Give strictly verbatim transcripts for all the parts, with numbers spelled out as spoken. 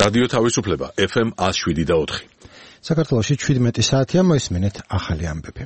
რადიო თავისუფლება ეფ ემ ათს შვიდი და ოთხი. საქართველოში შვიდმეტი საათია, მოისმენთ ახალი ამბები.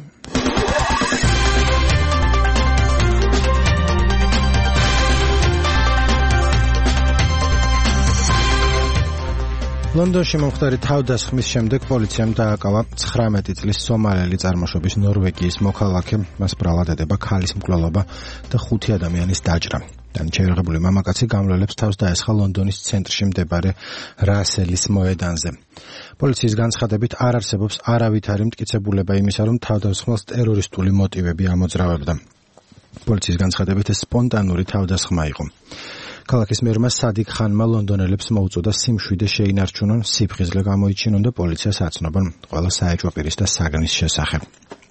ლონდონში მომხდარი თავდასხმის შემდეგ პოლიციამ დააკავა ცხრამეტი წლის სომალელი წარმოშობის ნორვეგიის მოქალაქე, მას ბრალად ედება ქალის მკვლელობა და ხუთი ადამიანის დაჭრა. განჩერაღებული მამაკაცი გამლელებს თავს დაესხა ლონდონის ცენტრში მდებარე რასელის მოედანზე. პოლიციის განცხადებით არ არსებობს არავითარი მტკიცებულება იმისა, რომ თავდასხმელს ტერორისტული მოტივები ამოძრავებდა. პოლიციის განცხადებით ეს სპონტანური თავდასხმა იყო. ქალაქის მერმა სადიკ ხანმა ლონდონელებს მოუწოდა სიმშვიდე შეინარჩუნონ, სიფხიზლე გამოიჩინონ და პოლიციას აცნობონ ყველა საეჭვო პირის და საგნის შესახებ.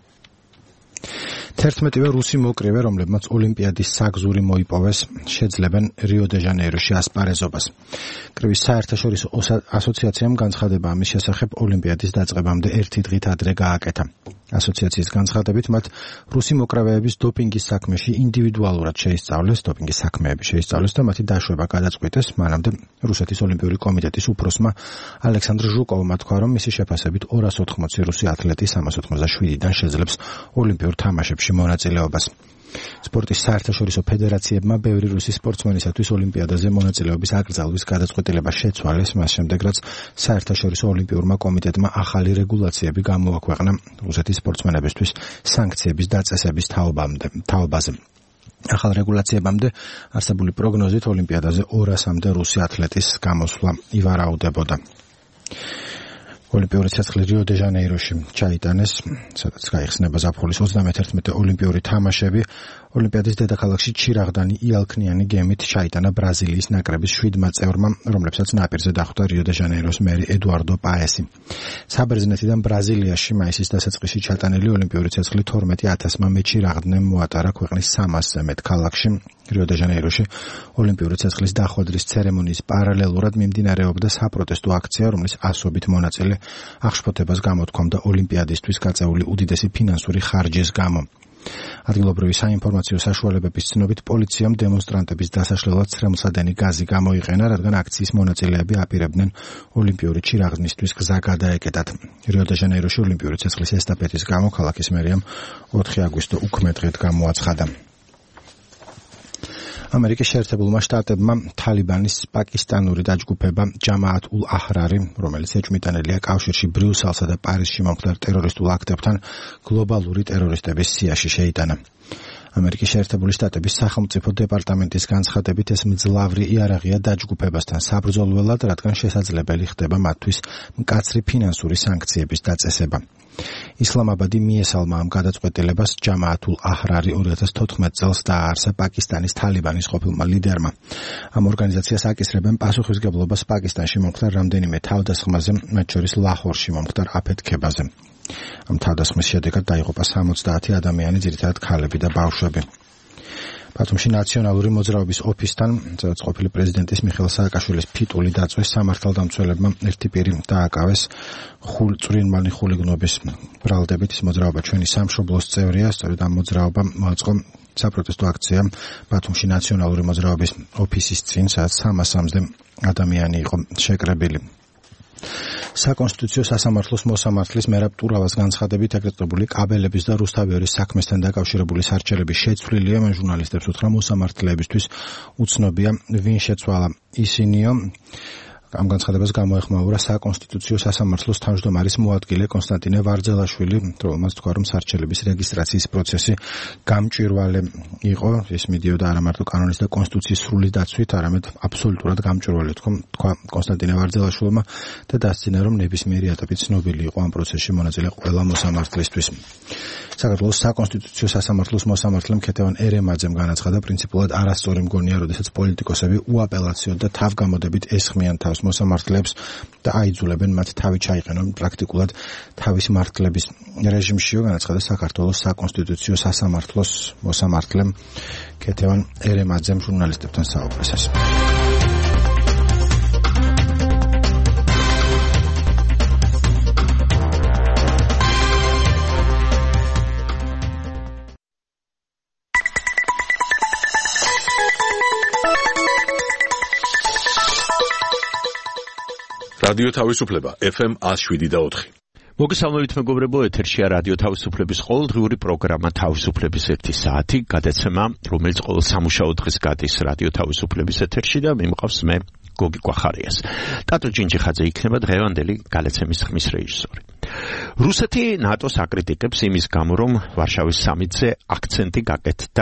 თერთმეტივე რუსი მოკრივე, რომლებმაც ოლიმპიადის საგზური მოიპოვეს, შეძლებენ რიო-დე-ჟანეიროში ასპარეზობას. კრივის საერთაშორისო ასოციაციამ განცხადება ამის შესახებ ოლიმპიადის დაწყებამდე ერთი დღით ადრე გააკეთა. ასოციაციის განცხადებით მათ რუსი მოკრავეების დოპინგის საქმეში ინდივიდუალურად შეისწავლეს, დოპინგის საქმეები შეისწავლეს და მათი დაშვება გადაწყვიტეს, მანამდე რუსეთის ოლიმპიური კომიტეტის უფროსმა ალექსანდრ ჟუკოვმა თქვა, რომ მისი შეფასებით ორას ოთხმოცი რუსი ათლეტი სამას ოცდაშვიდიდან შეძლებს ოლიმპიურ თამაშებში მონაწილეობას. სპორტის საერთაშორისო ფედერაციებმა ბევრი რუსი სპორტსმენისათვის ოლიმპიადაზე მონაწილეობის აკრძალვის გადაწყვეტილება შეცვალეს, მას შემდეგ რაც საერთაშორისო ოლიმპიურმა კომიტეტმა ახალი რეგულაციები გამოაქვეყნა რუსეთის სპორტსმენებისთვის სანქციების დაწესების თაობაზე. ახალ რეგულაციებამდე არსებული პროგნოზით ოლიმპიადაზე ორასამდე რუსი ათლეტის გამოსვლა ივარაუდებოდა. ოლიმპიური ცეცხლი რიო-დე-ჟანეიროში ჩაიტანეს, სადაც გაიხსნება ზაფხულის ოცდამეთერთმეტე ოლიმპიური თამაშები. ოლიმპიადის დედაქალაქში ჩირაღდანი იალქნიანი გემით ჩაიტანა ბრაზილიის ნაკრების შვიდმა წევრმა, რომლებსაც ნაპირზე დახვდა რიო-დე-ჟანეიროს მერი ედუარდო პაესი. საბერძნეთიდან ბრაზილიაში მაისის დასაწყისში ჩატანილი ოლიმპიური ცეცხლი თორმეტი ათასმა მეჩირაღდნემ მოატარა ქვეყნის სამასზე მეტ ქალაქში. რიო-დე-ჟანეიროში ოლიმპიური ცეცხლის დახვედრის ცერემონიის პარალელურად მიმდინარეობდა საპროტესტო აქცია, რომლის ასობით მონაწილე აღშფოთებას გამოთქვამდა ოლიმპიადისთვის გაწეული უდიდესი ფინანსური ხარჯის გამო. ადგილობრივი საინფორმაციო საშუალებების ცნობით პოლიციამ დემონსტრანტების დასაშლელად ცრემლსადენი გაზი გამოიყენა, რადგან აქციის მონაწილეები აპირებდნენ ოლიმპიური ჩირაღდნისთვის გზა გადაეკეტათ. რიო-დე-ჟანეიროში ოლიმპიური ცეცხლის ესტაფეტის გამო ქალაქის მერიამ ოთხი აგვისტო უქმე დღედ გამოაცხადა. ამერიკის შეერთებულმა შტატებმა თალიბანის პაკისტანური დაჯგუფება ჯამაათ ულ აჰრარი, რომელიც ეჭვმიტანილია კავშირში ბრიუსელსა და პარიზში მომხდარ ტერორისტულ აქტებთან, გლობალური ტერორისტების სიაში შეიტანა. ამერიკის შეერთებული შტატების სახელმწიფო დეპარტამენტის განცხადებით ეს მძლავრი იარაღია დაჯგუფებასთან საბრძოლველად, რადგან შესაძლებელი ხდება მათთვის მკაცრი ფინანსური სანქციების დაწესება. ისლამაბადი მიესალმა ამ გადაწყვეტილებას ჯამაათ ულ აჰრარი ორი ათას თოთხმეტ წელს დააარსა პაკისტანის თალიბანის ყოფილმა ლიდერმა. ამ ორგანიზაციას აკისრებენ პასუხისმგებლობას პაკისტანში მომხდარ რამდენიმე თავდასხმაზე, მათ შორის ლაჰორში მომხდარ აფეთქებაზე. ამ თავდასხმის შედეგად დაიღუპა სამოცდაათი ადამიანი, ძირითადად ქალები და ბავშვები. ბათუმში ნაციონალური მოძრაობის ოფისთან, სადაც ყოფილი პრეზიდენტის მიხეილ სააკაშვილის ფიტული დაწვეს, სამართალდამცველებმა ერთი პირი დააკავეს წვრილმანი ხულიგნობის ბრალდებით. ეს მოძრაობა ჩვენი სამშობლოს წევრია, სწორედ ამ მოძრაობამ მოაწყო საპროტესტო აქცია ბათუმში ნაციონალური მოძრაობის ოფისის წინ, სადაც სამასამდე ადამიანი იყო შეკრებილი. საკონსტიტუციო სასამართლოს მოსამართლის მერაბ ტურავას განცხადებით აკრიტიკებული კაბელების და რუსთავიორის საქმესთან დაკავშირებული სარჩელების შეცვლილია. მან ჟურნალისტებს უთხრა, მოსამართლეებისთვის უცნობია ვინ შეცვალა ისინიო. ამ განცხადებას გამოეხმაურა საკონსტიტუციო სასამართლოს თავმჯდომარის მოადგილე კონსტანტინე ვარძელაშვილი, რომელმაც თქვა, რომ სარჩელების რეგისტრაციის პროცესი გამჭვირვალე იყო. ეს მიდიოდა არა მარტო კანონის და კონსტიტუციის სრული დაცვით, არამედ აბსოლუტურად გამჭვირვალე, თქვა კონსტანტინე ვარძელაშვილმა და დასძინა, რომ ნებისმიერი ეტაპი ცნობილი იყო ამ პროცესში მონაწილე ყველა მოსამართლისთვის. საქართველოს საკონსტიტუციო სასამართლოს მოსამართლემ ქეთევან ერემაძემ განაცხადა, პრინციპულად არასწორი მგონია, როდესაც პოლიტიკოსები უაპელაციოდ და თავგამოდებით ესხმიან თავს მოსამართლეებს და აიძულებენ მათ თავი ჩაიყენონ პრაქტიკულად თავის მართლების რეჟიმშიო, განაცხადა საქართველოს საკონსტიტუციო სასამართლოს მოსამართლემ ქეთევან ერემაძემ ჟურნალისტებთან საუბრისას. რადიო თავისუფლება ეფ ემ one oh seven point four. მოგესალმებით მეგობრებო, ეთერშია რადიო თავისუფლების ყოველდღიური პროგრამა თავისუფლების ერთი საათი, გადაცემა, რომელიც ყოველ სამუშაო დღეს გადის რადიო თავისუფლების ეთერში და მიმყავს მე გოგი კვახარიას. ტატო ჯინჯიხაძე იქნება დღევანდელი გადაცემის ხმის რეჟისორი. რუსეთი ნატოს აკრიტიკებს იმის გამო, რომ ვარშავის სამიტზე აქცენტი გაკეთდა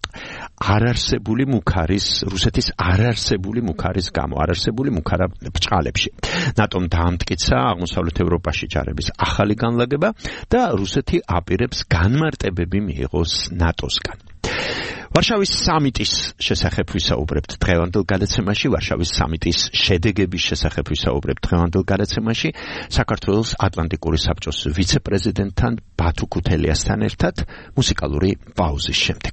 არარსებული მუქარის, რუსეთის არარსებული მუქარის გამო, არარსებული მუქარა ბჭყალებში. ნატომ დაამტკიცა აღმოსავლეთ ევროპაში ჯარების ახალი განლაგება და რუსეთი აპირებს განმარტებები მიიღოს ნატოსგან. ვარშავის სამიტის შესახებ ვისაუბრებთ დღევანდელ გადაცემაში, ვარშავის სამიტის შედეგების შესახებ ვისაუბრებთ დღევანდელ გადაცემაში, საქართველოს ატლანტიკური საბჭოს ვიცე-პრეზიდენტთან ბათუ ქუთელიასთან ერთად მუსიკალური პაუზის შემდეგ.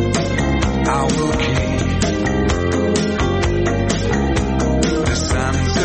I will keep the sands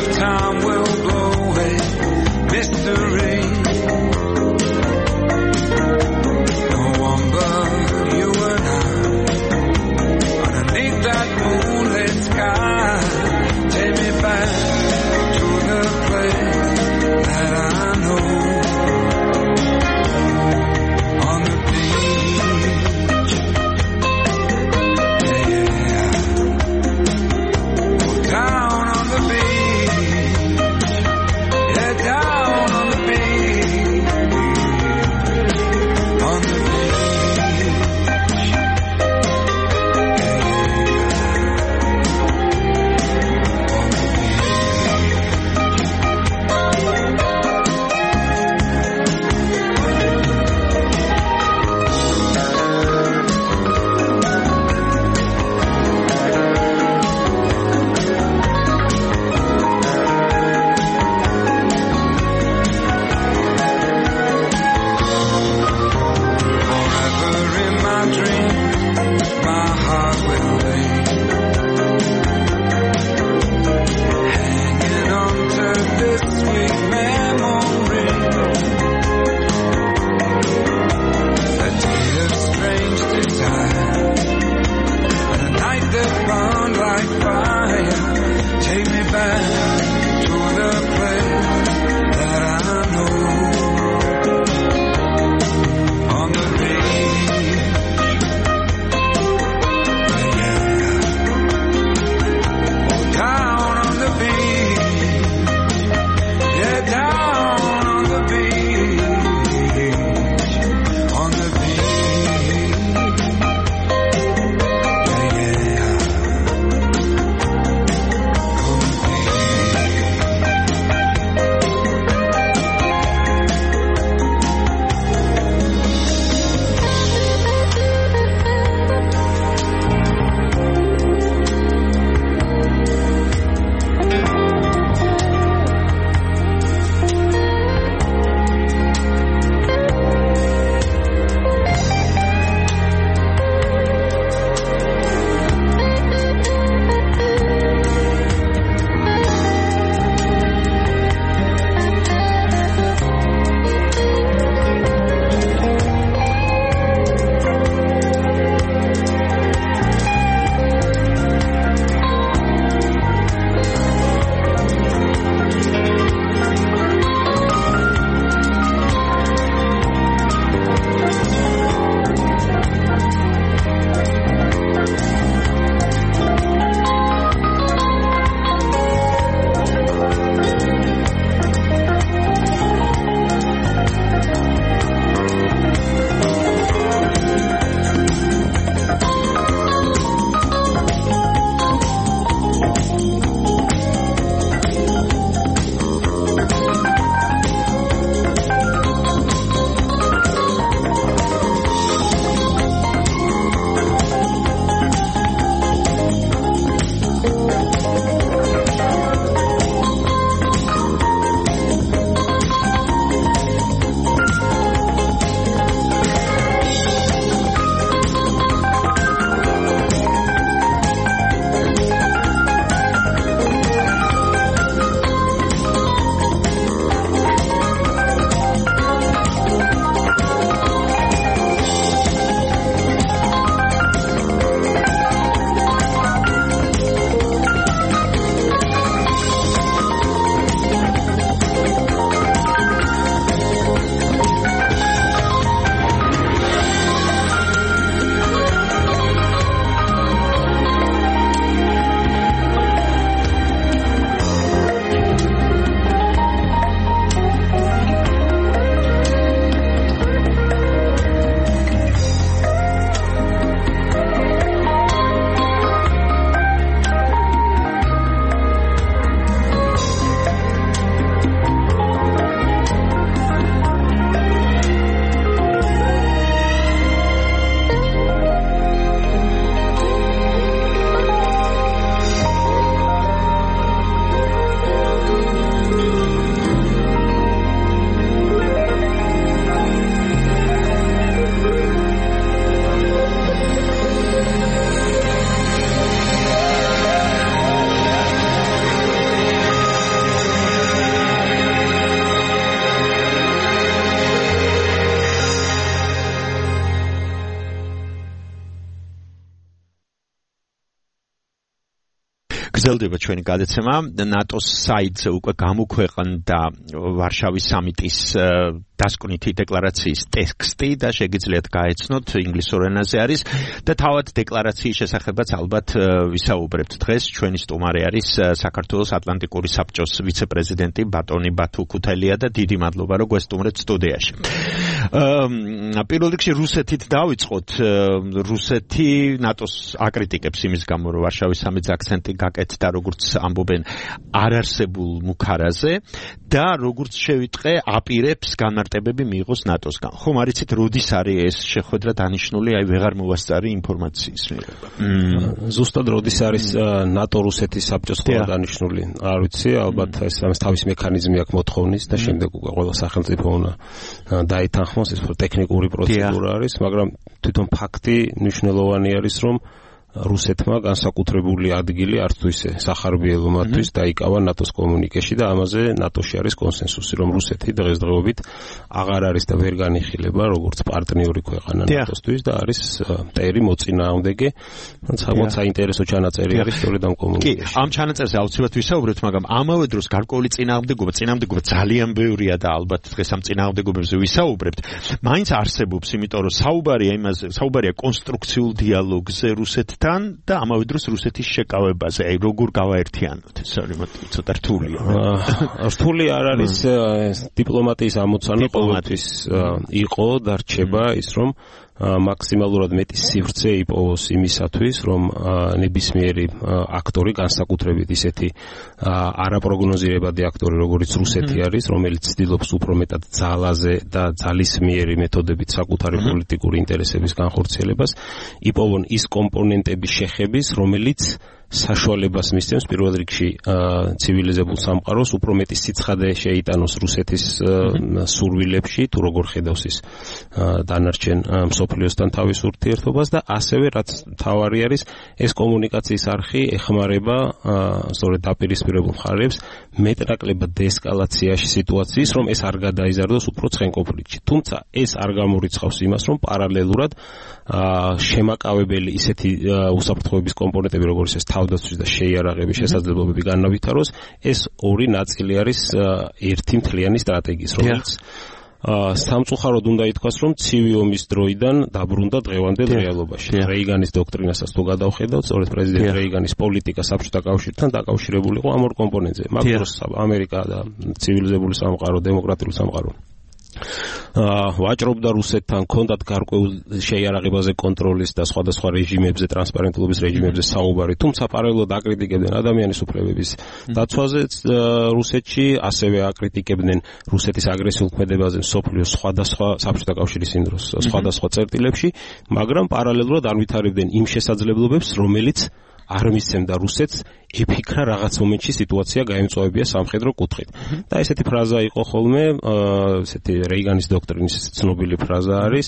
გრძელდება ჩვენი გადაცემა. ნატოს საიტზე უკვე გამოქვეყნდა ვარშავის სამიტის დასკვნითი დეკლარაციის ტექსტი და შეგიძლიათ გაეცნოთ ინგლისურ ენაზე არის და თავად დეკლარაციის შესახებაც ალბათ ვისაუბრებთ დღეს. ჩვენი სტუმარი არის საქართველოს ატლანტიკური საბჭოს ვიცე-პრეზიდენტი ბატონი ბათუ ქუთელია და დიდი მადლობა რომ გვესტუმრეთ სტუდიაში. პირველ რიგში რუსეთით დავიწყოთ. რუსეთი ნატოს აკრიტიკებს იმის გამო რომ ვარშავის სამიტზე აქცენტი გაკეთდა როგორც ამბობენ არარსებულ მუქარაზე და როგორც შევიტყე აპირებს განმარტებები მიიღოს ნატოსგან. ხომ არიცით როდის არის ეს შეხვედრა დანიშნული, აი ვეღარ მოვასწარი ინფორმაციის მიღება. ზუსტად როდის არის ნატო რუსეთის საბჭოს ხოლმე დანიშნული? არ ვიცი, ალბათ ეს ამის თავის მექანიზმი აქვს მოთხოვნის და შემდეგ უკვე ყველა სახელმწიფო უნდა დაითანხმოს, ეს ტექნიკური პროცედურა არის, მაგრამ თვითონ ფაქტი მნიშვნელოვანი არის, რომ რუსეთმა განსაკუთრებული ადგილი არც თუ ისე სახარბიელო მათთვის დაიკავა ნატოს კომუნიკეში და ამაზე ნატოში არის კონსენსუსი, რომ რუსეთი დღესდღეობით აღარ არის და ვერ განიხილება როგორც პარტნიორი ქვეყანა ნატოსთვის და არის მტერი მოწინააღმდეგე. საკმაოდ საინტერესო ჩანაწერი არის სწორედ ამ კომუნიკეში. კი, ამ ჩანაწერზე აუცილებლად ვისაუბრებთ, მაგრამ ამავე დროს გარკვეული წინააღმდეგობა, წინააღმდეგობა ძალიან ბევრია და ალბათ დღეს ამ წინააღმდეგობებზე ვისაუბრებთ. მაინც არსებობს, იმიტომ რომ საუბარია იმაზე, საუბარია კონსტრუქციულ დიალოგზე რუსეთთან და ამავე დროს რუსეთის შეკავებაზე. აი როგორ გავაერთიანოთ ეს არის ცოტა რთულია. რთული არ არის დიპლომატიის ამოცანა ყოველთვის იყო და რჩება ის რომ მაქსიმალურად მეტი სივრცე იპოვოს იმისათვის, რომ ნებისმიერი აქტორი, განსაკუთრებით ისეთი არაპროგნოზირებადი აქტორი, როგორც რუსეთი არის, რომელიც ცდილობს უფრო მეტად ძალაზე და ძალისმიერი მეთოდებით საკუთარი პოლიტიკური ინტერესების განხორციელებას, იპოვონ ის კომპონენტების შეხების, რომელიც საშუალებას მისცემს პირველ რიგში ცივილიზებულ სამყაროს უფრო მეტი სიცხადე შეიტანოს რუსეთის სურვილებში, თუ როგორ ხედავს ის დანარჩენ მსოფლიოსთან თავის ურთიერთობას და ასევე რაც თავარი არის, ეს კომუნიკაციის არხი ეხმარება სწორედ დაპირისპირებულ მხარეებს მეტნაკლებად დეესკალაციაში სიტუაციის, რომ ეს არ გადაიზარდოს უფრო ცხენ კონფლიქტში. თუმცა ეს არ გამორიცხავს იმას, რომ პარალელურად შემაკავებელი ისეთი უსაფრთხოების კომპონენტები, როგორც ეს თავდაცვის და შეიარაღების შესაძლებლობები განავითაროს, ეს ორი ნაწილი არის ერთი მთლიანი სტრატეგიის, რომელიც სამწუხაროდ უნდა ითქვას, რომ ცივი ომის დროიდან დაბრუნდა დღევანდელ რეალობაში. რეიგანის დოქტრინასაც თუ გადავხედავთ, სწორედ პრეზიდენტ რეიგანის პოლიტიკა საბჭოთა კავშირთან დაკავშირებული იყო ამ ორ კომპონენტზე. მაგ დროს ამერიკა და ცივილიზებული სამყარო, დემოკრატიული სამყარო ვაჭრობდა რუსეთთან, ჰქონდათ გარკვეულ შეიარაღებაზე კონტროლის და სხვადასხვა რეჟიმებზე, ტრანსპარენტულობის რეჟიმებზე საუბარი, თუმცა პარალელურად აკრიტიკებდნენ ადამიანის უფლებების დაცვაზე რუსეთში, ასევე აკრიტიკებდნენ რუსეთის აგრესიულ ქმედებაზე მსოფლიოს სხვადასხვა საბჭოთა კავშირის იმ დროს სხვადასხვა წერტილებში, მაგრამ პარალელურად არ ვითარებდნენ იმ შესაძლებლობებს, რომელიც არ მისცემდა რუსეთს ეფიქრა რაღაც მომენტში სიტუაცია გაემწვავებია სამხედრო კუთხით. და ესეთი ფრაზა იყო ხოლმე, ესეთი რეიგანის დოქტრინის ცნობილი ფრაზა არის,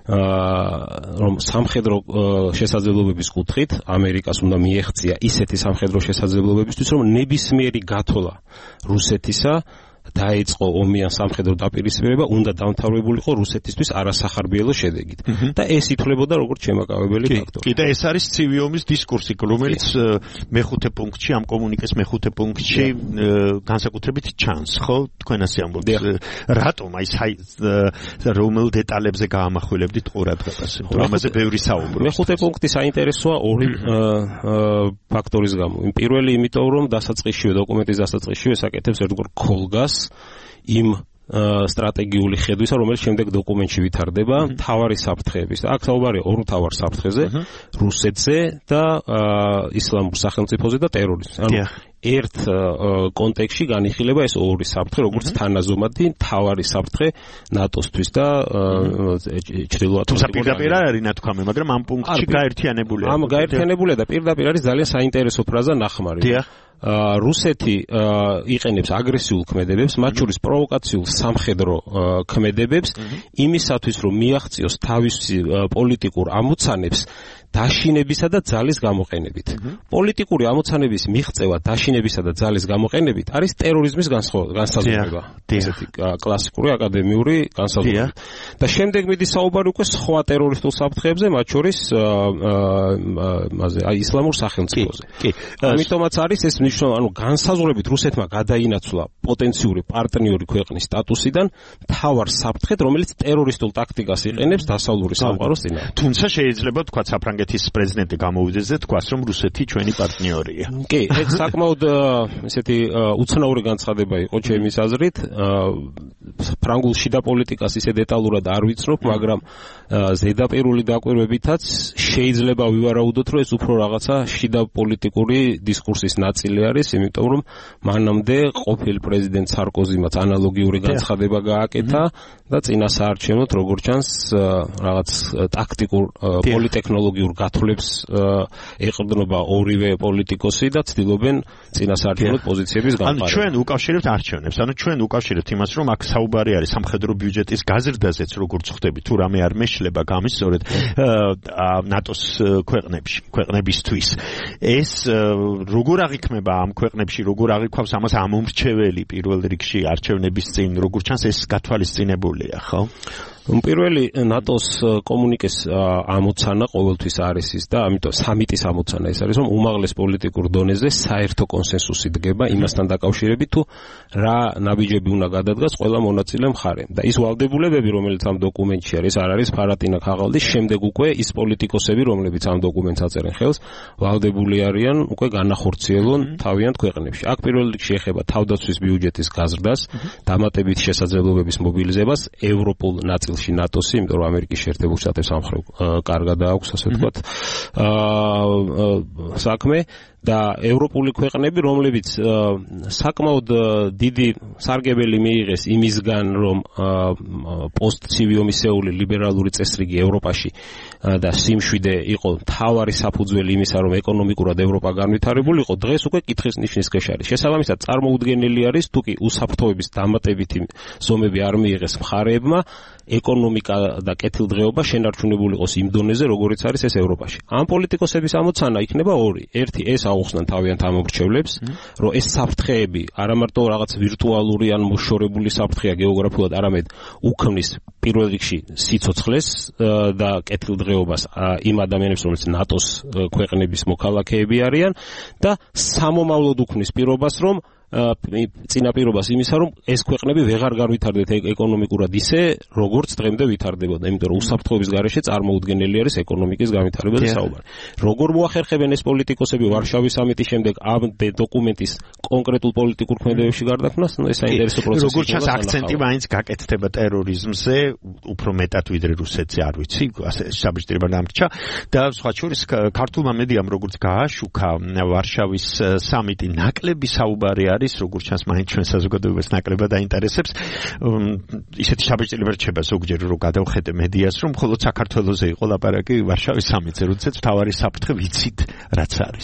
რომ სამხედრო შესაძლებლობების კუთხით ამერიკას უნდა მიეღწია ისეთი სამხედრო შესაძლებლობებისთვის, რომ ნებისმიერი გათოლა რუსეთისა დაიწყო ომიან სამხედრო დაპირისპირება, უნდა დამთავრებულიყო რუსეთისთვის არასახარბიელო შედეგით. და ეს ითვლებოდა როგორც შემაკავებელი ფაქტორი. კი, და ეს არის ცივი ომის დისკურსი, რომელიც მეხუთე პუნქტში, ამ კომუნიკეს მეხუთე პუნქტში განსაკუთრებით ჩანს, ხო? თქვენ ასე ამბობთ. რატომ აი რომელ დეტალებზე გაამახვილებდით ყურადღებას? თუ ამაზე ბევრი საუბრობს. მეხუთე პუნქტი საინტერესოა ორი ფაქტორის გამო. პირველი, იმიტომ რომ დასაწყისშივე დოკუმენტის დასაწყისშივე საკეთებს ერთგვარ ქოლგას იმ სტრატეგიული ხედვისა, რომელიც შემდეგ დოკუმენტში ვითარდება, თავარი საფრთხეების. აქ საუბარია ორ თავარ საფრთხეზე, რუსეთზე და ისლამურ სახელმწიფოზე და ტერორიზმზე. ანუ ერთ კონტექსტში განიხილება ეს ორი საფრთხე, როგორც თანაზომადი თავარი საფრთხე ნატოსთვის და ჩრდილოეთ თუმცა პირდაპირ არ არის ნათქვამი, მაგრამ ამ პუნქტში გაერთიანებულია. ამ გაერთიანებულია და პირდაპირ არის ძალიან საინტერესო ფრაზა ნახმარი. რუსეთი იყენებს აგრესიულ ქმედებებს, მათ შორის პროვოკაციულ სამხედრო ქმედებებს, იმისათვის რომ მიაღწიოს თავისი პოლიტიკურ ამოცანებს დაშინებისა და ძალის გამოყენებით. პოლიტიკური ამოცანების მიღწევა დაშინებისა და ძალის გამოყენებით არის ტერორიზმის განსაზღვრება. ესეთი კლასიკური აკადემიური განსაზღვრება. და შემდეგ მიდის საუბარი უკვე სხვა ტერორისტულ საფრთხეებზე, მათ შორის აი ისლამურ სახელმწიფოზე. ამიტომაც არის ეს მნიშვნელოვანი, ანუ განსაზღვრებით რუსეთმა გადაინაცვლა პოტენციური პარტნიორი ქვეყნის სტატუსიდან მთავარ საფრთხედ, რომელიც ტერორისტულ ტაქტიკას იყენებს დასავლური სამყაროს წინააღმდეგ. თუმცა შეიძლება თქვა საფრანგეთის პრეზიდენტი გამოვიდეს და თქვას, რომ რუსეთი ჩვენი პარტნიორია. კი, ეს საკმაოდ ესეთი უცნაური განცხადება იყო ჩემის აზრით. ფრანგულ შიდა პოლიტიკას ისე დეტალურად არ ვიცნობ, მაგრამ ზედაპირული დაკვირვებითაც შეიძლება ვივარაუდოთ, რომ ეს უფრო რაღაცა შიდა პოლიტიკური დისკურსის ნაწილი არის, იმიტომ რომ მანამდე ყოფილ პრეზიდენტ სარკოზიმაც ანალოგიური განცხადება გააკეთა და წინასაარჩევნოდ როგორც ჩანს რაღაც ტაქტიკურ პოლიტექნოლოგიურ გათვლებს ეყრდნობა ორივე პოლიტიკოსი და ცდილობენ წინასაარჩევნოდ პოზიციების განყარება. ანუ ჩვენ უკავშირებთ არჩევნებს, ანუ ჩვენ უკავშირებთ იმას, რომ აქ საუბარი არის სამხედრო ბიუჯეტის გაზრდაზეც, როგორც ხვდები, თუ რამე არ მეშლება გამისწორეთ ნატოს ქვეყნებში, ქვეყნებისთვის. ეს როგორ აღიქმება ამ ქვეყნებში, როგორ აღიქვავს ამას ამომრჩეველი პირველ რიგში არჩევნების წინ, როგორც ჩანს ეს გათვალისწინებულია, ხო? პირველი ნატოს კომუნიკეს ამოცანა ყოველთვის არის ის და ამიტომ სამიტის ამოცანა ეს არის, რომ უმაღლეს პოლიტიკურ დონეზე საერთო კონსენსუსი დგება იმასთან დაკავშირებით, თუ რა ნაბიჯები უნდა გადადგას ყველა მონაწილე მხარემ. და ის ვალდებულებები, რომელიც ამ დოკუმენტში არის, არ არის ფარატინა ქაღალდის, შემდეგ უკვე ის პოლიტიკოსები, რომლებიც ამ დოკუმენტს აწერენ ხელს, ვალდებული არიან უკვე განახორციელონ თავიანთ ქვეყნებში. აქ პირველ რიგში ეხება თავდაცვის ბიუჯეტის გაზრდას, დამატებით შესაძლებლობების მობილიზებას, ევროპულ ნაწილ ნატოსი, იმიტომ რომ ამერიკის შეერთებულ შტატებს ამ მხრივ კარგად აქვს, ასე ვთქვათ, საქმე და ევროპული ქვეყნები, რომლებიც საკმაოდ დიდი სარგებელი მიიღეს იმისგან, რომ პოსტცივიომისეული ლიბერალური წესრიგი ევროპაში და სიმშვიდე იყო მთავარი საფუძველი იმისა, რომ ეკონომიკურად ევროპა განვითარებული იყო, დღეს უკვე კითხვის ნიშნის ქვეშ არის. შესაბამისად, წარმოუდგენელი არის, თუ კი უსაფრთხოების დამატებითი ზომები არ მიიღეს მხარეებმა, ეკონომიკა და კეთილდღეობა შენარჩუნებული იყოს იმ დონეზე, როგორიც არის ეს ევროპაში. ამ პოლიტიკოსების ამოცანა იქნება ორი. ერთი, ეს აუხსნან თავიანთ ამომრჩევლებს, რომ ეს საფრთხეები არა მარტო რაღაც ვირტუალური ან მოშორებული საფრთხეა გეოგრაფიულად, არამედ უქმნის პირველ რიგში სიცოცხლეს და კეთილდღეობას იმ ადამიანებს, რომლებიც ნატოს ქვეყნების მოქალაქეები არიან და სამომავლოდ უქმნის პირობას, რომ წინაპირობას იმისა, რომ ეს ქვეყნები ვეღარ განვითარდეთ ეკონომიკურად ისე, როგორც დღემდე ვითარდებოდა, იმიტომ რომ უსაფრთხოების გარეშე წარმოუდგენელი არის ეკონომიკის განვითარებაზე საუბარი. როგორ მოახერხებენ ეს პოლიტიკოსები ვარშავის სამიტის შემდეგ ამ დოკუმენტის კონკრეტულ პოლიტიკურ ქმედებებში გარდაქმნას, ეს საინტერესო პროცესი. როგორც ჩანს, აქცენტი მაინც გაკეთდება ტერორიზმზე, უფრო მეტად ვიდრე რუსეთზე, არ ვიცი, ასე საბჭოებრივად დამრჩა და სხვა შორის ქართულმა მედიამ როგორც გააშუქა ვარშავის სამიტი ნაკლები საუბარი არის, როგორც ჩანს, მაინც ჩვენ საზოგადოებას ნაკლებად აინტერესებს. ისეთი საბჭოებრივად რჩება ზოგჯერ, რომ გადავხედე მედიას, რომ მხოლოდ საქართველოზე იყო ლაპარაკი ვარშავის სამიტზე, როდესაც მთავარი საფრთხე ვიცით, რაც არის.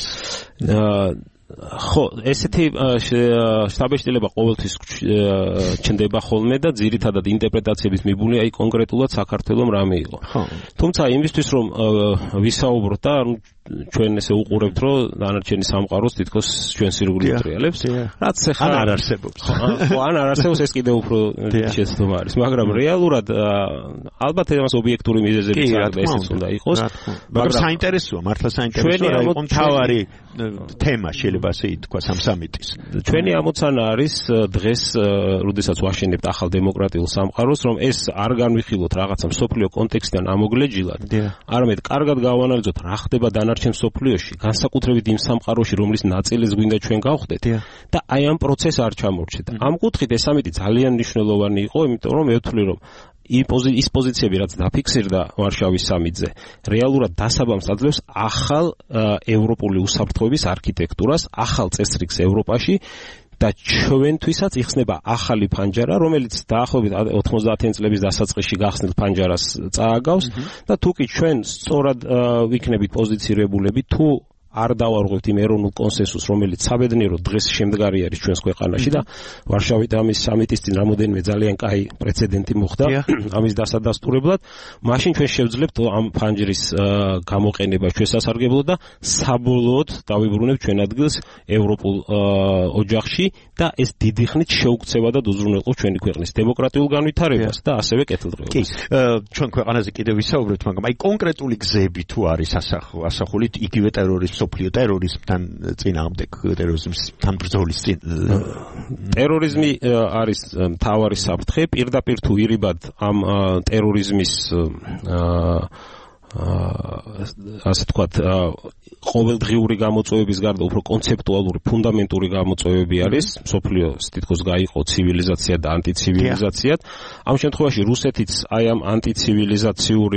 ხო, ესეთი შტაბ-ეშტილება ყოველთვის ჩნდება ხოლმე და ძირითადად ინტერპრეტაციების მიბუნია აი კონკრეტულად საქართველოს რამე იყო. თუმცა იმისთვის რომ ვისაუბროთ და ჩვენ ესე უყურებთ, რომ დანარჩენი სამყაროს თითქოს ჩვენ სირგულით რეალებს, რაც ახლა არ არსებობს. ხო, ან არ არსებობს, ეს კიდევ უფრო შეცდომა არის, მაგრამ რეალურად ალბათ ამას ობიექტური მიზეზებიც აქვს, ესეც უნდა იყოს. მაგრამ საინტერესოა, მართლა საინტერესოა, რა იყო მთავარი თემა შეიძლება ასე ითქვას ამ სამიტის. ჩვენი ამოცანა არის დღეს, როდესაც ვაშენებთ ახალ დემოკრატიულ სამყაროს, რომ ეს არ განვიხილოთ რაღაცა მსოფლიო კონტექსტიდან ამოგლეჯილად, არამედ კარგად გავანალიზოთ რა ხდება დანარჩენ მსოფლიოში, განსაკუთრებით იმ სამყაროში, რომლის ნაწილიც გვინდა ჩვენ გავხდეთ და აი ამ პროცესს არ ჩამორჩეთ. ამ კუთხით ეს სამიტი ძალიან მნიშვნელოვანი იყო, იმიტომ რომ მე ვთვლი, რომ ის პოზიციები, რაც დაფიქსირდა ვარშავის სამიტზე, რეალურად დასაბამს აძლევს ახალ ევროპული უსაფრთხოების არქიტექტურას, ახალ წესრიგს ევროპაში და ჩვენთვისაც იხსნება ახალი ფანჯარა, რომელიც დაახლოებით ოთხმოცდაათი წლების დასაწყისში გახსნილ ფანჯარას წააგავს და თუ კი ჩვენ სწორად ვიქნებით პოზიცირებულები, თუ არ დავარღვევთ იმ ეროვნულ კონსენსუსს, რომელიც საბედნიეროდ დღეს შემდგარი არის ჩვენს ქვეყანაში და ვარშავით ამის სამიტის წინ რამოდენიმე ძალიან კაი პრეცედენტი მოხდა ამის დასადასტურებლად. მაშინ ჩვენ შევძლებთ ამ ფანჯრის გამოყენება ჩვენ სასარგებლოდ და საბოლოოდ დავიბრუნებთ ჩვენ ადგილს ევროპულ ოჯახში და ეს დიდი ხნით შეუქცევა და უზრუნველყოფს ჩვენი ქვეყნის დემოკრატიულ განვითარებას და ასევე კეთილდღეობას. კი, ჩვენ ქვეყანაზე კიდევ ვისაუბრეთ, მაგრამ აი კონკრეტული გზები თუ არის ასახული იგივე ტერორიზმს, სოფლიო ტერორიზმთან წინააღმდეგ ტერორიზმთან ბრძოლის წინ. ტერორიზმი არის მთავარი საფრთხე, პირდაპირ თუ ირიბად ამ ტერორიზმის ასე თქვათ ყოველდღიური გამოწვევების გარდა უფრო კონცეპტუალური ფუნდამენტური გამოწვევები არის სოფლიოს თითქოს გაიყო ცივილიზაცია და ანტიცივილიზაციად. ამ შემთხვევაში რუსეთიც აი ამ ანტიცივილიზაციური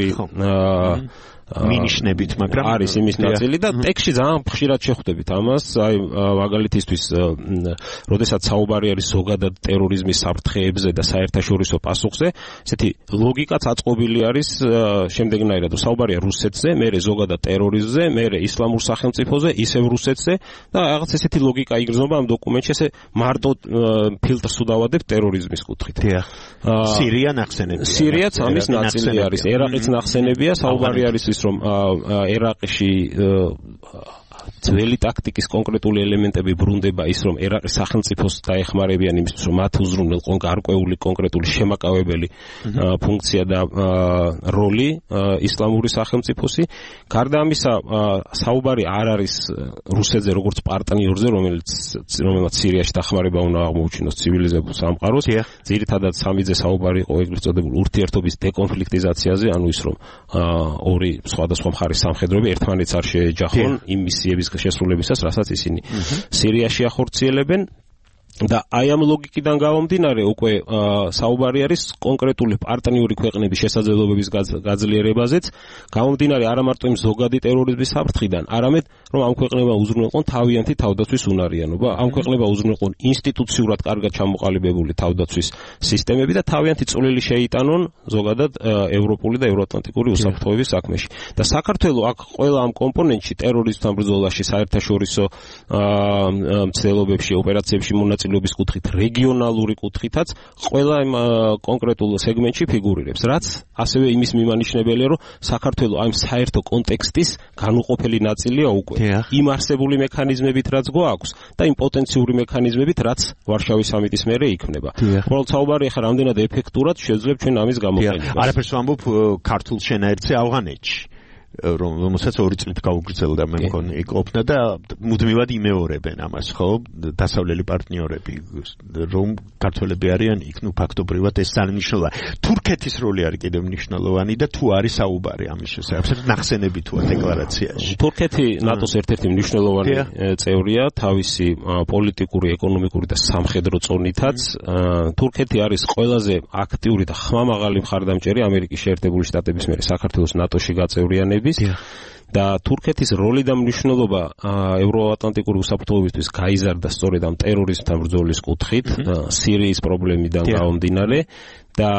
მინიშნებით, მაგრამ არის იმის ნაწილი და ტექსტში ძალიან ხშირად შეხვდებით ამას, აი მაგალითისთვის, როდესაც საუბარი არის ზოგადად ტერორიზმის საფრთხეებზე და საერთაშორისო პასუხზე, ესეთი ლოგიკაც აწყობილი არის შემდეგნაირად, რომ საუბარია რუსეთზე, მერე ზოგადად ტერორიზმზე, მერე ისლამურ სახელმწიფოზე, ისევ რუსეთზე და რაღაც ესეთი ლოგიკა იგრძნობა ამ დოკუმენტში, ესე მარტო ფილტრს უდავადებ ტერორიზმის კუთხით. სირია ნახსენებია. სირიაც ამის ნაწილი არის, ერაყიც ნახსენებია, საუბარი არის რომ ერაყში ძველი ტაქტიკის კონკრეტული ელემენტები ბრუნდება ის რომ ერაყის სახელმწიფოს დაეხმარებიან იმისთვის რომ მათ უზრუნველყონ გარკვეული კონკრეტული შემაკავებელი ფუნქცია და როლი ისლამური სახელმწიფოსი. გარდა ამისა საუბარი არ არის რუსეთზე როგორც პარტნიორზე რომელიც რომელმაც სირიაში დახმარება უნდა აღმოუჩინოს ცივილიზებულ სამყაროს. ძირითადად სამიძე საუბარი იყო ეგრეთ წოდებულ ურთიერთობის დეკონფლიქტიზაციაზე, ანუ ის რომ ორი სხვადასხვა მხარის სამხედროები ერთმანეთს არ შეეჯახონ იმ მისიების შესრულებისას, რასაც ისინი სირიაში ახორციელებენ. და აი ამ ლოგიკიდან გამომდინარე უკვე საუბარი არის კონკრეტული პარტნიორი ქვეყნების შესაძლებლობების გაძლიერებაზეც, გამომდინარე არა მარტო იმ ზოგადი ტერორიზმის საფრთხიდან, არამედ რომ ამ ქვეყნებმა უზრუნველყონ თავიანთი თავდაცვის უნარიანობა, ამ ქვეყნებმა უზრუნველყონ ინსტიტუციურად კარგად ჩამოყალიბებული თავდაცვის სისტემები და თავიანთი წვლილი შეიტანონ ზოგადად ევროპული და ევროატლანტიკური უსაფრთხოების საქმეში. და საქართველოს აქ ყველა ამ კომპონენტში ტერორიზმთან ბრძოლაში, საერთაშორისო მცდელობებში, ოპერაციებში მონაწილეობის კუთხით, რეგიონალური კუთხითაც ყველა იმ კონკრეტულ სეგმენტში ფიგურირებს, რაც ასევე იმის მიმანიშნებელია, რომ საქართველოს ამ საერთო კონტექსტის განუყოფელი ნაწილია უკვე იმ არსებული მექანიზმებით, რაც გვაქვს და იმ პოტენციური მექანიზმებით, რაც ვარშავის სამიტის მერე იქნება. უბრალოდ საუბარი ახლა რამდენად ეფექტურად შეძლებთ ჩვენ ამის გამოყენებას. არაფერს ვამბობ ქართულ შენაერთზე ავღანეთში. რომელსაც ორი წლით გაუგრძელდა მე მგონი ყოფნა და მუდმივად იმეორებენ ამას, ხო? დასავლელი პარტნიორები, რომ ქართველები არიან იქ, ნუ ფაქტობრივად ეს ძალიან მნიშვნელოვანია. თურქეთის როლი არის კიდევ მნიშვნელოვანი და თუ არის საუბარი ამის შესახებ, ნახსენები თუა დეკლარაციაში. თურქეთი ნატოს ერთ-ერთი მნიშვნელოვანი წევრია თავისი პოლიტიკური, ეკონომიკური და სამხედრო წონითაც. თურქეთი არის ყველაზე აქტიური და ხმამაღალი მხარდამჭერი ამერიკის შეერთებული შტატების მიერ საქართველოს ნატოში გაწევრიანების და თურქეთის როლი და მნიშვნელობა ევროატლანტიკური უსაფრთხოებისთვის გაიზარდა სწორედ ამ ტერორიზმთან ბრძოლის კუთხით, სირიის პრობლემიდან გამომდინარე და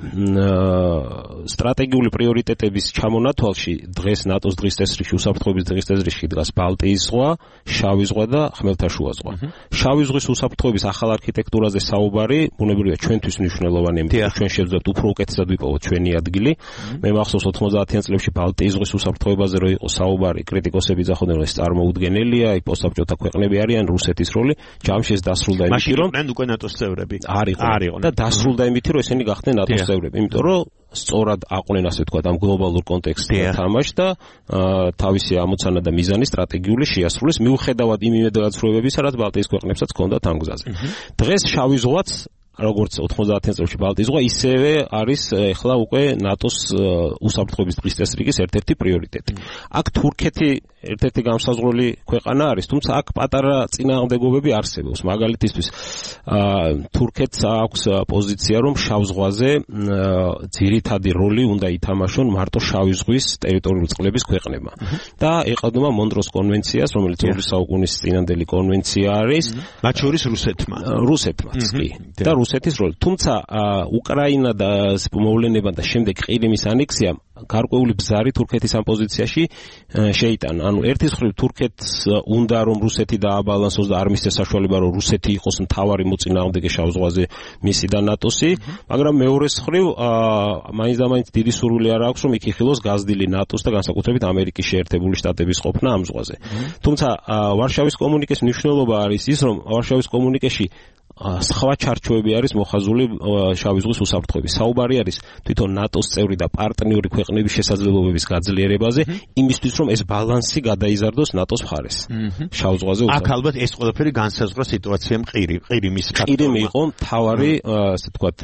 სტრატეგიული პრიორიტეტების ჩამონათვალში დღეს ნატოს დღის წესრიგში, უსაფრთხოების დღის წესრიგში დგას ბალტიის ზღვა, შავი ზღვა და ხმელთაშუა ზღვა. შავი ზღვის უსაფრთხოების ახალ არქიტექტურაზე საუბარი ბუნებრივია ჩვენთვის მნიშვნელოვანია, იმიტომ რომ ჩვენ შევძლებთ უფრო უკეთესად ვიპოვოთ ჩვენი ადგილი. მე მახსოვს ოცდაათიან წლებში ბალტიის ზღვის უსაფრთხოებაზე რო იყო საუბარი, კრიტიკოსები ძახოდნენ, რომ ეს წარმოუდგენელია, აი პოსტსაბჭოთა ქვეყნები არიან, რუსეთის როლი, ჯამში ეს დასრულდა იმით, რომ მაშინ უკვე ნატოს წევრები არიყვნენ და დასრულდა იმით, რომ ესენი გახდნენ ნატოს წევრები, იმიტომ რომ სწორად აყვნენ ასე ვთქვათ ამ გლობალურ კონტექსტში თამაშს და თავისი ამოცანა და მიზანი სტრატეგიული შეასრულეს მიუხედავად იმ იმედაცრუებებისა, რაც ბალტიის ქვეყნებსაც ჰქონდათ ამ გზაზე. დღეს შავი ზღვაც როგორც ოცდაათიან წლებში ბალტიის ზღვა ისევე არის ახლა უკვე ნატოს უსაფრთხოების დღის წესრიგის ერთ-ერთი პრიორიტეტი. აქ თურქეთი ერთ-ერთი განსაზღვრელი ქვეყანა არის, თუმცა აქ პატარა წინააღმდეგობები არსებობს. მაგალითისთვის თურქეთს აქვს პოზიცია, რომ შავ ზღვაზე ძირითადი როლი უნდა ითამაშონ მარტო შავი ზღვის ტერიტორიული წყლების ქვეყნებმა. და ეყრდნობა მონტროს კონვენციას, რომელიც ორი საუკუნის წინანდელი კონვენცია არის, მათ შორის რუსეთმა. რუსეთმაც კი. და რუსეთის როლი. თუმცა უკრაინა და მოვლენება და შემდეგ ყირიმის ანექსიამ გარკვეული ბზარი თურქეთის ამ პოზიციაში შეიტანა. ანუ ერთის მხრივ თურქეთს უნდა რომ რუსეთი დააბალანსოს და არ მისცეს საშუალება რომ რუსეთი იყოს მთავარი მოწინააღმდეგე შავ ზღვაზე მისი და ნატოსი, მაგრამ მეორეს მხრივ მაინც და მაინც დიდი სურვილი არ აქვს რომ იქ იხილოს გაზრდილი ნატოს და განსაკუთრებით ამერიკის შეერთებული შტატების ყოფნა ამ ზღვაზე. თუმცა ვარშავის კომუნიკეს მნიშვნელობა არის ის, რომ ვარშავის კომუნიკეში სხვა ჩარჩოები არის მოხაზული შავი ზღვის უსაფრთხოების. საუბარი არის თვითონ ნატოს წევრი და პარტნიორი ქვეყნების შესაძლებლობების გაძლიერებაზე, იმისთვის რომ ეს ბალანსი გადაიზარდოს ნატოს მხარეს. შავ ზღვაზე უსაფრთხოება. აქ ალბათ ეს ყველაფერი განსაზღვრა სიტუაციამ ყირი, ყირიმის ფაქტორი. ყირიმი იყო მთავარი, ასე ვთქვათ,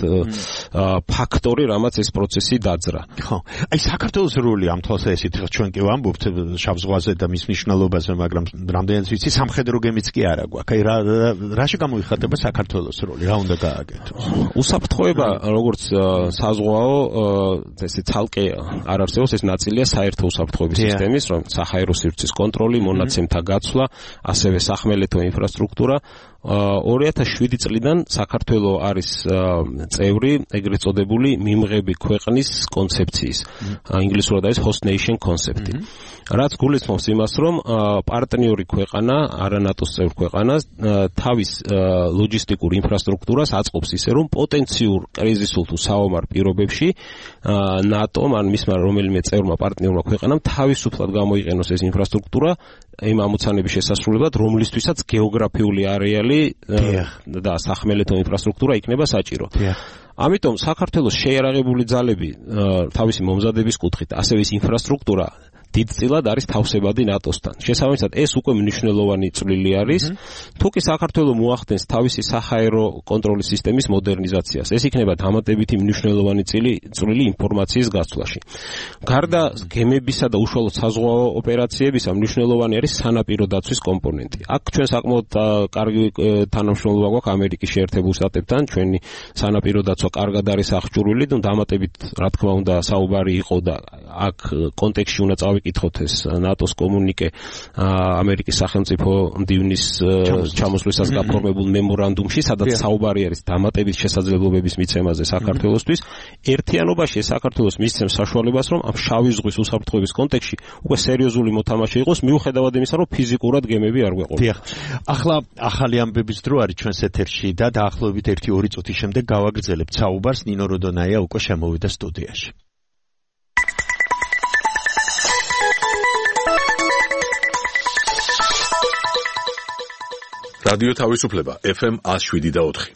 ფაქტორი, რამაც ეს პროცესი დაძრა. ხო. აი საქართველოს როლი ამ თვალსაზრისით ჩვენ კი ვამბობთ შავ ზღვაზე და მის მნიშვნელობაზე, მაგრამ რამდენიც ვიცი, სამხედრო გემიც კი არა გვაქვს. აი რა რაში გამოიხატება საქართველოს საქართველოს როლი რა უნდა გააკეთოს? უსაფრთხოება როგორც საზღვაო ესე ცალკე არ არსებობს, ეს ნაწილია საერთო უსაფრთხოების სისტემის, რომ საჰაერო სივრცის კონტროლი, მონაცემთა გაცვლა, ასევე სახმელეთო ინფრასტრუქტურა. ორი ათას შვიდი წლიდან საქართველოს არის წევრი ეგრეთ წოდებული მიმღები ქვეყნის კონცეფციის. ინგლისურად არის host nation კონცეფტი. რაც გულისხმობს იმას, რომ პარტნიორი ქვეყანა, არა ნატოს წევრ ქვეყანას, თავის ლოჯისტიკურ ინფრასტრუქტურას აწყობს ისე, რომ პოტენციურ კრიზისულ თუ საომარ პირობებში ნატომ ან მისმა რომელიმე წევრმა პარტნიორმა ქვეყანამ თავისუფლად გამოიყენოს ეს ინფრასტრუქტურა იმ ამოცანების შესასრულებლად, რომლისთვისაც გეოგრაფიული არეალი და სახმელეთო ინფრასტრუქტურა იქნება საჭირო. ამიტომ საქართველოს შეიარაღებული ძალები თავისი მომზადების კუთხით, ასევე ის ინფრასტრუქტურა დიდწილად არის თავსებადი ნატოსთან. შესაბამისად, ეს უკვე მნიშვნელოვანი წვლილი არის. თუ კი საქართველოს მოახდენს თავისი საჰაერო კონტროლის სისტემის მოდერნიზაციას, ეს იქნება დამატებითი მნიშვნელოვანი წვლილი ინფორმაციის გაცვლაში. გარდა გემებისა და უშუალოდ საზღვაო ოპერაციებისა, მნიშვნელოვანი არის სანაპირო დაცვის კომპონენტი. აქ ჩვენ საკმაოდ კარგი თანამშრომლობა გვაქვს ამერიკის შეერთებულ შტატებთან, ჩვენი სანაპირო დაცვა კარგად არის აღჭურვილი, და დამატებით, რა თქმა უნდა, საუბარი იყო და აქ კონტექსტში უნდა წავი კითხოთ ეს ნატოს კომუნიკე ამერიკის სახელმწიფო მდივნის ჩამოსვლისას გაფორმებულ მემორანდუმში, სადაც საუბარი არის დამატებით შესაძლებლობების მიცემაზე საქართველოსთვის. ერთიანობაში საქართველოს მისცემს საშუალებას, რომ ამ შავი ზღვის უსაფრთხოების კონტექსტში უკვე სერიოზული მოთამაშე იყოს, მიუხედავად იმისა, რომ ფიზიკურად გემები არ გვეყოლება. ახლა ახალი ამბების დრო არის ჩვენს ეთერში და დაახლოებით ერთი ორი წუთის შემდეგ გავაგრძელებთ საუბარს. ნინო როდონაია უკვე შემოვიდა სტუდიაში. რადიო თავისუფლება ეფ ემ ათს შვიდი და ოთხი.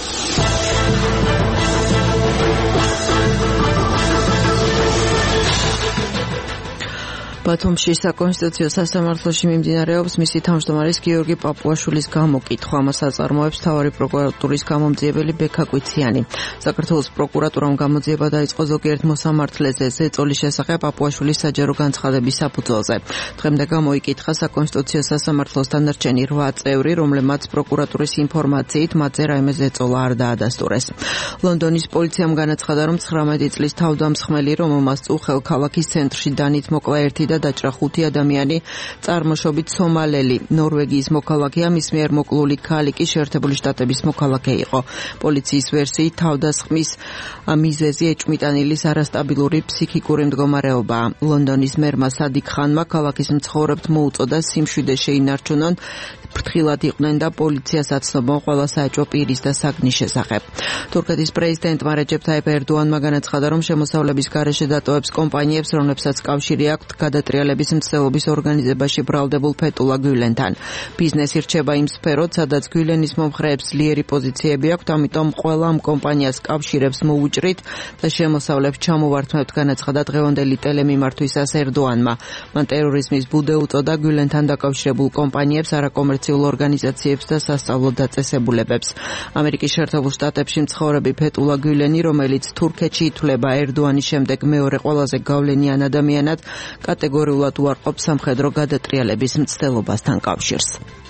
ბათუმში საკონსტიტუციო სასამართლოში მიმდინარეობს მისი თავმჯდომარის გიორგი პაპუაშვილის გამოკითხვა. ამას აწარმოებს მთავარი პროკურატურის გამომძიებელი ბექა კვიციანი. საქართველოს პროკურატურამ გამოძიება დაიწყო ზოგიერთ მოსამართლეზე ზეწოლის შესახებ პაპუაშვილის საჯარო განცხადების საფუძველზე. დღემდე გამოიკითხა საკონსტიტუციო სასამართლოს დანარჩენი რვა წევრი, რომლებმაც პროკურატურის ინფორმაციით მათზე რაიმე ზეწოლა არ დაადასტურეს. ლონდონის პოლიციამ განაცხადა, რომ ცხრამეტი წლის თავდამსხმელი, რომელმაც წუხელ ქალაქის ცენტრში დანით მოკლა ერთი და დაჭრა ხუთი ადამიანი, წარმოშობით სომალელი, ნორვეგიის მოქალაქეა, მის მიერ მოკლული ქალი კი შეერთებული შტატების მოქალაქე იყო. პოლიციის ვერსიით თავდასხმის მიზეზი ეჭვმიტანილის არასტაბილური ფსიქიკური მდგომარეობაა. ლონდონის მერმა სადიკ ხანმა ქალაქის მცხოვრებთ მოუწოდა სიმშვიდე შეინარჩუნონ, ფრთხილად იყვნენ და პოლიციას აცნობონ ყველა საეჭვო პირის და საგნის შესახებ. თურქეთის პრეზიდენტმა რეჯეფ ტაიპ ერდოანმა განაცხადა, რომ შემოსავლების გარეშე დატოვებს კომპანიებს, რომლებსაც კავშირი აქვთ გადატრიალების მცდელობის ორგანიზებაში ბრალდებულ ფეტულა გულენთან. ბიზნესი რჩება იმ სფეროთ, სადაც გულენის მომხრეებს ძლიერი პოზიციები აქვთ, ამიტომ ყველა ამ კომპანიას კავშირებს მოუჭრით და შემოსავლებს ჩამოვართმევთ, განაცხადა დღევანდელი ტელემიმართვისას ერდოანმა. მან ტერორიზმის ბუდე უწოდა გულენთან დაკავშირებულ კომპანიებს, არაკომერციულ ორგანიზაციებს და სასწავლო დაწესებულებებს. ამერიკის შეერთებულ შტატებში მცხოვრები ფეტულა გულენი, რომელიც თურქეთში ითვლება ერდოანის შემდეგ მეორე ყველაზე გავლენიან ადამიანად, კატეგორიულად უარყოფს სამხედრო გადატრიალების მცდელობასთან კავშირს.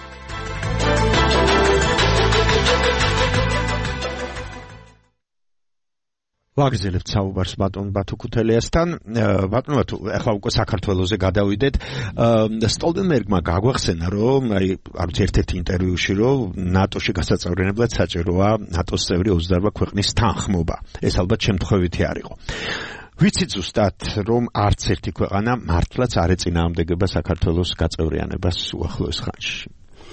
ვაგრძელებთ საუბარს ბატონ ბათუკუთელიასთან. ბატონ ბათუ, ახლა უკვე საქართველოზე გადავიდეთ. სტოლტენბერგმა გაგვახსენა, რომ აი არც ერთ-ერთ ინტერვიუში, რომ ნატოში გასაწევრიანებლად საჭიროა ნატოს წევრი ოცდაორ ქვეყნის თანხმობა. ეს ალბათ შემთხვევითი არ იყო. ვიცით ზუსტად რომ არც ერთი ქვეყანა მართლაც არ ეწინააღმდეგება საქართველოს გაწევრიანებას უახლოეს ხანში.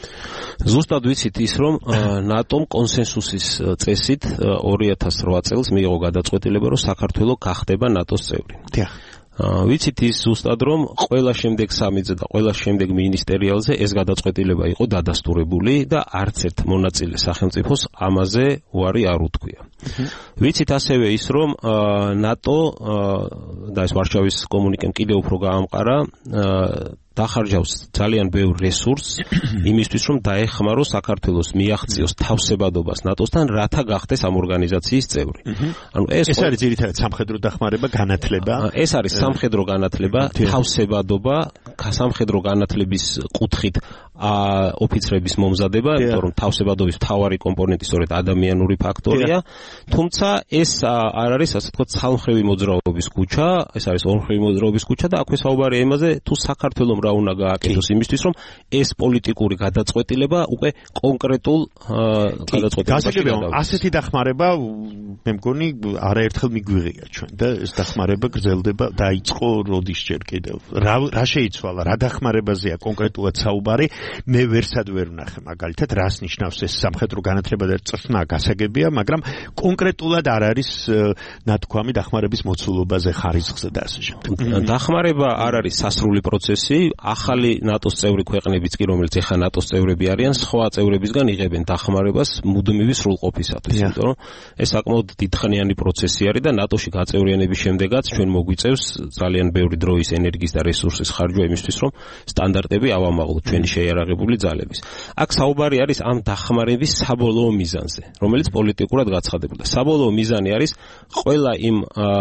ზუსტად ვიცით ის რომ ნატომ კონსენსუსის წესით ორი ათას რვა წელს მიიღო გადაწყვეტილება რომ საქართველო გახდება ნატოს წევრი. დიახ. ვიცით ის ზუსტად რომ ყველა შემდეგ სამიძე და ყველა შემდეგ მინისტერიალზე ეს გადაწყვეტილება იყო დადასტურებული და არც ერთ მონაწილე სახელმწიფოს ამაზე უარი არ უთქვია. ვიცით ასევე ის რომ ნატო და ეს ვარშავის კომუნიკემ კიდევ უფრო გაამყარა დახარჯავს ძალიან ბევრ რესურსს იმისთვის რომ დაეხმარო საქართველოს მიაღწიოს თავსებადობას ნატოსთან რათა გახდეს ამ ორგანიზაციის წევრი. ანუ ეს ეს არის ძირითადად სამხედრო დახმარება, განათლება. ეს არის სამხედრო განათლება, თავსებადობა, სამხედრო განათლების კუთხით ოფიცრების მომზადება, იმიტომ რომ თავსებადობის მთავარი კომპონენტი სწორედ ადამიანური ფაქტორია, თუმცა ეს არ არის ასე ვთქვათ ცალმხრივი მოძრაობის ქუჩა, ეს არის ორმხრივი მოძრაობის ქუჩა და აქვე საუბარია იმაზე თუ საქართველოს რა უნდა გააკეთოს იმისთვის რომ ეს პოლიტიკური გადაწყვეტილება უკვე კონკრეტულ გადაწყვეტილებაში გადავდეს. ასეთი დახმარება მე მგონი არაერთხელ მიგვიღია ჩვენ და ეს დახმარება გრძელდება დაიწყო როდის ჯერ კიდევ. რა რა შეიცვალა, რა დახმარებაზეა კონკრეტულად საუბარი? მე ვერსად ვერ ვნახე მაგალითად რას ნიშნავს ეს სამხედრო განათლება და წრთნა გასაგებია, მაგრამ კონკრეტულად არ არის ნათქვამი დახმარების მოცულობაზე, ხარისხზე და ასე შემდეგ. დახმარება არ არის სასრული პროცესი, ახალი ნატოს წევრი ქვეყნებიც კი რომელიც ეხლა ნატოს წევრები არიან, სხვა წევრებისგან იღებენ დახმარებას მუდმივი სრულყოფისათვის, იმიტომ რომ ეს საკმაოდ დიდხანიანი პროცესი არის და ნატოში გაწევრიანების შემდეგაც ჩვენ მოგვიწევს ძალიან ბევრი დროის, ენერგიის და რესურსის ხარჯვა იმისთვის რომ სტანდარტები ავამაღლოთ ჩვენი შეიარაღებული ძალების. აქ საუბარი არის ამ დახმარების საბოლოო მიზანზე, რომელიც პოლიტიკურად გაცხადებულია. საბოლოო მიზანი არის ყველა იმ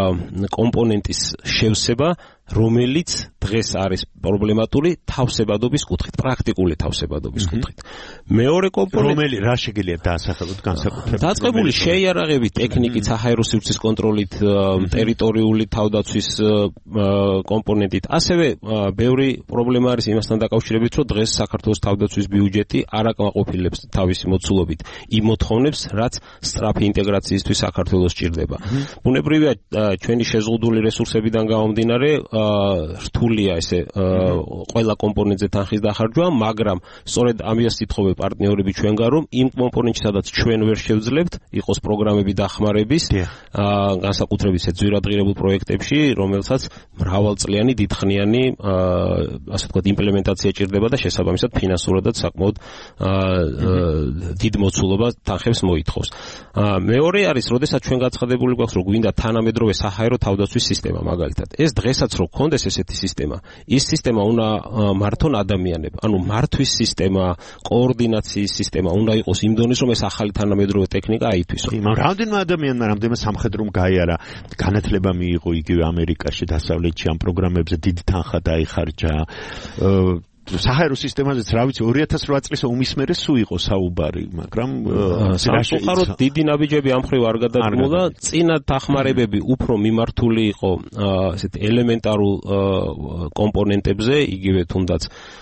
კომპონენტის შევსება, რომელიც დღეს არის პრობლემატური თავსებადობის კუთხით, პრაქტიკული თავსებადობის კუთხით. მეორე კომპონენტი რომელი რა შეგიძლიათ დაასახელოთ განსაკუთრებით? დაწყებული შეიარაღებით, ტექნიკით, საჰაერო სივრცის კონტროლით, ტერიტორიული თავდაცვის კომპონენტით. ასევე ბევრი პრობლემა არის იმასთან დაკავშირებით, რომ დღეს საქართველოს თავდაცვის ბიუჯეტი არ აკმაყოფილებს თავისი მოცულობით იმ მოთხოვნებს, რაც სწრაფი ინტეგრაციისთვის საქართველოს სჭირდება. ბუნებრივია ჩვენი შეზღუდული რესურსებიდან გამომდინარე რთულია ესე ყველა კომპონენტზე თანხის დახარჯვა, მაგრამ სწორედ ამას ითხოვე პარტნიორები ჩვენგან, რომ იმ კომპონენტში, სადაც ჩვენ ვერ შევძლებთ, იყოს პროგრამები დახმარების, განსაკუთრებით ძვირადღირებულ პროექტებში, რომელსაც მრავალწლიანი დიდხნიანი ასე ვთქვათ იმპლემენტაცია ჭირდება და შესაბამისად ფინანსურადაც საკმაოდ დიდ მოცულობას თანხებს მოითხოვს. მეორე არის, როდესაც ჩვენ გაცხადებული გვაქვს, რომ გვინდა თანამედროვე საჰაერო თავდაცვის სისტემა, მაგალითად. ეს დღესაც რო გქონდეს ესეთი სისტემა, ის სისტემა უნდა მართონ ადამიანები. ანუ მართვის სისტემა, კოორდინაციის სისტემა უნდა იყოს იმ დონის, რომ ეს ახალი თანამედროვე ტექნიკა აითვისო. რამდენმა ადამიანმა, რამდენმა სამხედრომ გაიარა, განათლება მიიღო იგივე ამერიკაში, დასავლეთში ამ პროგრამებზე დიდი თანხა დაიხარჯა. საჰაერო სისტემაზეც რა ვიცი ორი ათას რვა წლის ომის მერე სულ იყო საუბარი, მაგრამ სამწუხაროდ დიდი ნაბიჯები ამ მხრივ არ გადადგმულა. წინა დახმარებები უფრო მიმართული იყო ესეთ ელემენტარულ კომპონენტებზე, იგივე თუნდაც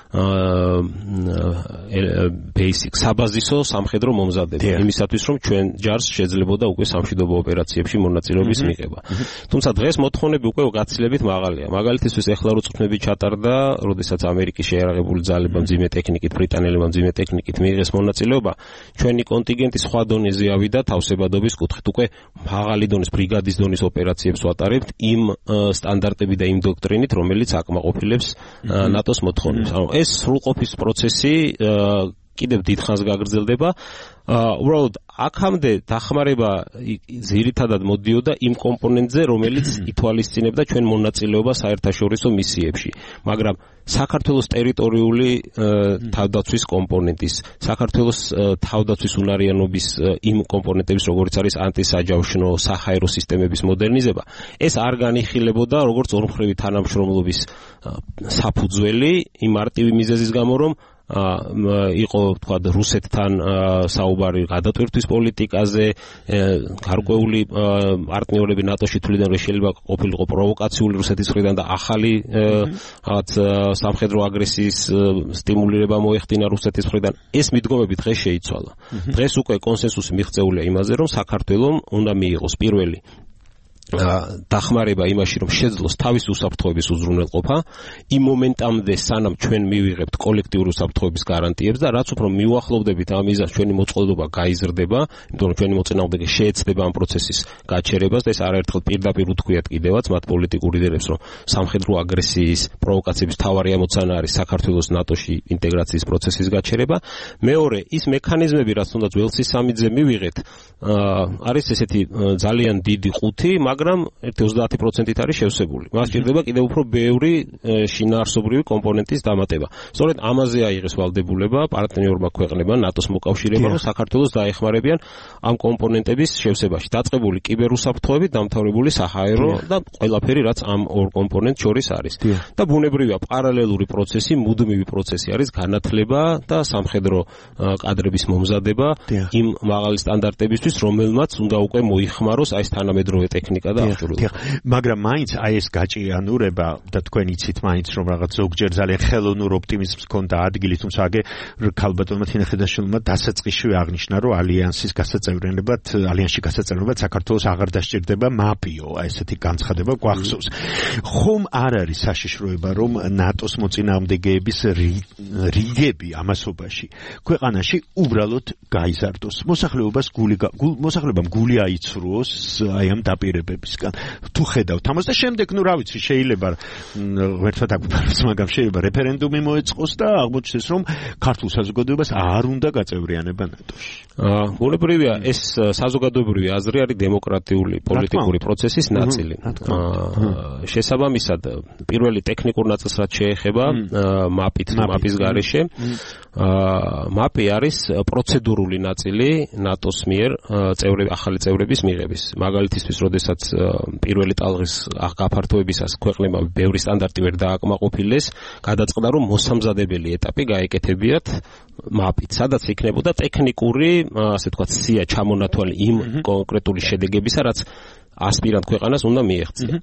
basic საბაზისო სამხედრო მომზადება იმისათვის რომ ჩვენ ჯარს შეძლებოდა უკვე სამშვიდობო ოპერაციებში მონაწილეობის მიღება. თუმცა დღეს მოთხოვნები უკვე გაცილებით მაღალია. მაგალითისთვის ეხლა რო წვნები ჩატარდა, როდესაც ამერიკის შეიარაღებული ძალებმა მძიმე ტექნიკით, ბრიტანელებმა მძიმე ტექნიკით მიიღეს მონაწილეობა, ჩვენი კონტინგენტი სხვა დონეზე ავიდა თავსებადობის კუთხით. უკვე მაღალი დონის ბრიგადის დონის ოპერაციებს ვატარებთ იმ სტანდარტები და იმ დოქტრინით, რომელიც აკმაყოფილებს ნატოს მოთხოვნებს. ანუ ეს სრულყოფის პროცესი კიდევ დიდხანს გაგრძელდება. უბრალოდ აქამდე დახმარება ძირითადად მოდიოდა იმ კომპონენტზე, რომელიც ითვალისწინებდა ჩვენ მონაწილეობას საერთაშორისო მისიებში. მაგრამ საქართველოს ტერიტორიული თავდაცვის კომპონენტის, საქართველოს თავდაცვის უნარიანობის იმ კომპონენტების, როგორც არის ანტისაჯავშნო, საჰაერო სისტემების მოდერნიზება, ეს არ განიხილებოდა როგორც ორმხრივი თანამშრომლობის საფუძველი იმ მარტივი მიზეზის გამო, რომ იყო თქვა რუსეთთან საუბარი გადატვირთვის პოლიტიკაზე, გარკვეული პარტნიორები ნატოში თვლიდან რომ შეიძლება ყოფილიყო პროვოკაციული რუსეთის მხრიდან და ახალი რაღაც სამხედრო აგრესიის სტიმულირება მოეხდინა რუსეთის მხრიდან. ეს მიდგომები დღეს შეიცვალა. დღეს უკვე კონსენსუსი მიღწეულია იმაზე, რომ საქართველოს უნდა მიიღოს პირველი დახმარება იმაში, რომ შეძლოს თავის უსაფრთხოების უზრუნველყოფა იმ მომენტამდე, სანამ ჩვენ მივიღებთ კოლექტიური უსაფრთხოების გარანტიებს და რაც უფრო მიუახლოვდებით ამ მიზანს, ჩვენი მოწყობილობა გაიზრდება, იმიტომ რომ ჩვენი მოწინააღმდეგე შეეცდება ამ პროცესის გაჩერებას და ეს არაერთხელ პირდაპირ უთქვიათ კიდევაც მათ პოლიტიკურ ლიდერებს, რომ სამხედრო აგრესიის, პროვოკაციების მთავარი ამოცანა არის საქართველოს ნატოში ინტეგრაციის პროცესის გაჩერება. მეორე, ის მექანიზმები, რაც თუნდაც ველსის სამიძე მივიღეთ, არის ესეთი ძალიან დიდი ყუთი, მაგრამ ერთი ოცდაათი პროცენტით არის შევსებული. მას ჭირდება კიდევ უფრო ბევრი შინაარსობრივი კომპონენტის დამატება. სწორედ ამაზე აიღეს ვალდებულება პარტნიორმა ქვეყნებმა, ნატოს მოკავშირეებმა, რომ საქართველოს დაეხმარებიან ამ კომპონენტების შევსებაში. დაწყებული კიბერუსაფრთხოებით, დამთავრებული საჰაერო და ყველაფერი, რაც ამ ორ კომპონენტს შორის არის. და ბუნებრივია, პარალელური პროცესი, მუდმივი პროცესი არის განათლება და სამხედრო კადრების მომზადება იმ მაღალი სტანდარტებისთვის, რომელმაც უნდა უკვე მოიხმაროს აი ეს თანამედროვე ტექნიკა და აღჭურვილობა. მაგრამ მაინც აი ეს გაჭიანურება და თქვენ იცით მაინც რომ რაღაც ზოგჯერ ძალიან ხელოვნურ ოპტიმიზმს ჰქონდა ადგილი, თუმცა აგე ქალბატონმა თინახიდაშვილმა დასაწყისში აღნიშნა, რომ ალიანსის გასაწევრიანებად, ალიანსში გასაწევრიანებად საქართველოს აღარ დასჭირდება მაპიო, აი ესეთი განცხადება გვახსოვს. ხომ არ არის საშიშროება, რომ ნატოს მოწინააღმდეგეების რიგები ამასობაში ქვეყანაში უბრალოდ გაიზარდოს. მოსახლეობას გული მოსახლეობამ გული აიცრუოს აი ამ დაპირებებისგან. თუ ხედავთ ამას და შემდეგ, ნუ რა ვიცი, შეიძლება ერთად აგვიფაროს, მაგრამ შეიძლება რეფერენდუმი მოეწყოს და აღმოჩნდეს, რომ ქართულ საზოგადოებას არ უნდა გაწევრიანება ნატოში. ბუნებრივია, ეს საზოგადოებრივი აზრი არის დემოკრატიული პოლიტიკური პროცესის ნაწილი. შესაბამისად, პირველი ტექნიკურ ნაწილს რაც შეეხება მაპით, მაპის გარეშე, მაპი არის პროცედურული ნაწილი ნატოს მიერ წევრები, ახალი წევრების მიღების. მაგალითისთვის, როდესაც პირველი ტალღის გაფართოებისას ქვეყნებმა ბევრი სტანდარტი ვერ დააკმაყოფილეს, გადაწყდა, რომ მოსამზადებელი ეტაპი გაეკეთებიათ მაპით, სადაც იქნებოდა ტექნიკური, ასე ვთქვათ, სია ჩამონათვალი იმ კონკრეტული შედეგებისა, რაც ასპირანტ ქვეყანას უნდა მიეღწია.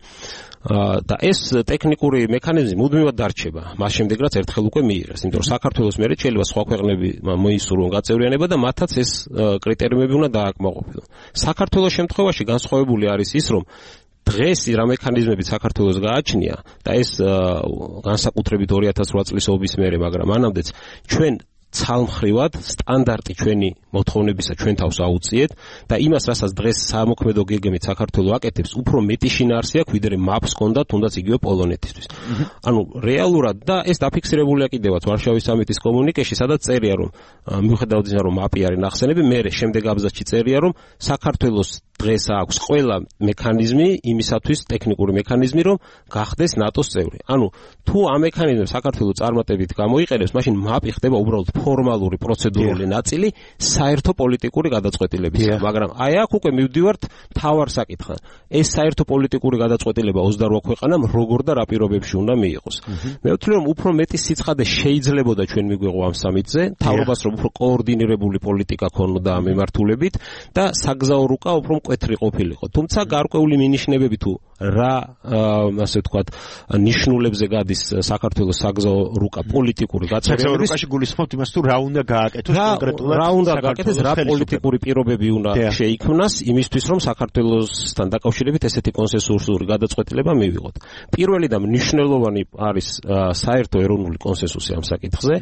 და ეს ტექნიკური მექანიზმი მუდმივად დარჩება. მას შემდეგ რაც ერთხელ უკვე მიიღეს, იმიტომ რომ საქართველოს მერე შეიძლება სხვა ქვეყნები მოისურვონ გაწევრიანება და მათაც ეს კრიტერიუმები უნდა დააკმაყოფილონ. საქართველოს შემთხვევაში განსხვავებული არის ის, რომ დღეს რა მექანიზმები საქართველოს გააჩნია და ეს განსაკუთრებით ორი ათას რვა წლის ომის მერე, მაგრამ მანამდეც ჩვენ ცალმხრივად სტანდარტი ჩვენი მოთხოვნებისა ჩვენ თავს აუწიეთ და იმას, რასაც დღეს სამოქმედო გეგმით საქართველოს აკეთებს, უფრო მეტი შინაარსი აქვს, ვიდრე მაპს ჰქონდა თუნდაც იგივე პოლონეთისთვის. ანუ რეალურად და ეს დაფიქსირებულია კიდევაც ვარშავის სამიტის კომუნიკეში, სადაც წერია, რომ მიუხედავად იმისა, რომ მაპი არის ნახსენები, მე შემდეგ აბზაცში წერია, რომ საქართველოს დღეს აქვს ყველა მექანიზმი იმისათვის, ტექნიკური მექანიზმი, რომ გახდეს ნატოს წევრი. ანუ თუ ამ მექანიზმებს საქართველოს წარმატებით გამოიყენებს, მაშინ მაპი ხდება უბრალოდ ფორმალური პროცედურული ნაწილი საერთო პოლიტიკური გადაწყვეტილებისა. მაგრამ აი აქ უკვე მივდივართ მთავარ საკითხად. ეს საერთო პოლიტიკური გადაწყვეტილება ოცდარვა ქვეყანამ როგორ და რა პირობებში უნდა მიიღოს. მე ვთვლი, რომ უფრო მეტი სიცხადე შეიძლებოდა ჩვენ მიგვეღო ამ სამიტზე, თავრობას რომ უფრო კოორდინირებული პოლიტიკა ქონოდა ამ მიმართულებით და საგზაო რუკა უფრო მკვეთრი ყოფილიყო. თუმცა გარკვეული მინიშნებები თუ რა, ასე ვთქვათ, ნიშნულებზე გადის საქართველოს საგზაო რუკა პოლიტიკური გაწევრების. საგზაო რუკაში გულისხმობთ იმას, თუ რა უნდა გააკეთოს კონკრეტულად, რა უნდა გააკეთოს, რა პოლიტიკური პირობები უნდა შეიქმნას იმისთვის, რომ საქართველოსთან დაკავშირებით ესეთი კონსენსუსური გადაწყვეტილება მივიღოთ. პირველი და მნიშვნელოვანი არის საერთო ეროვნული კონსენსუსი ამ საკითხზე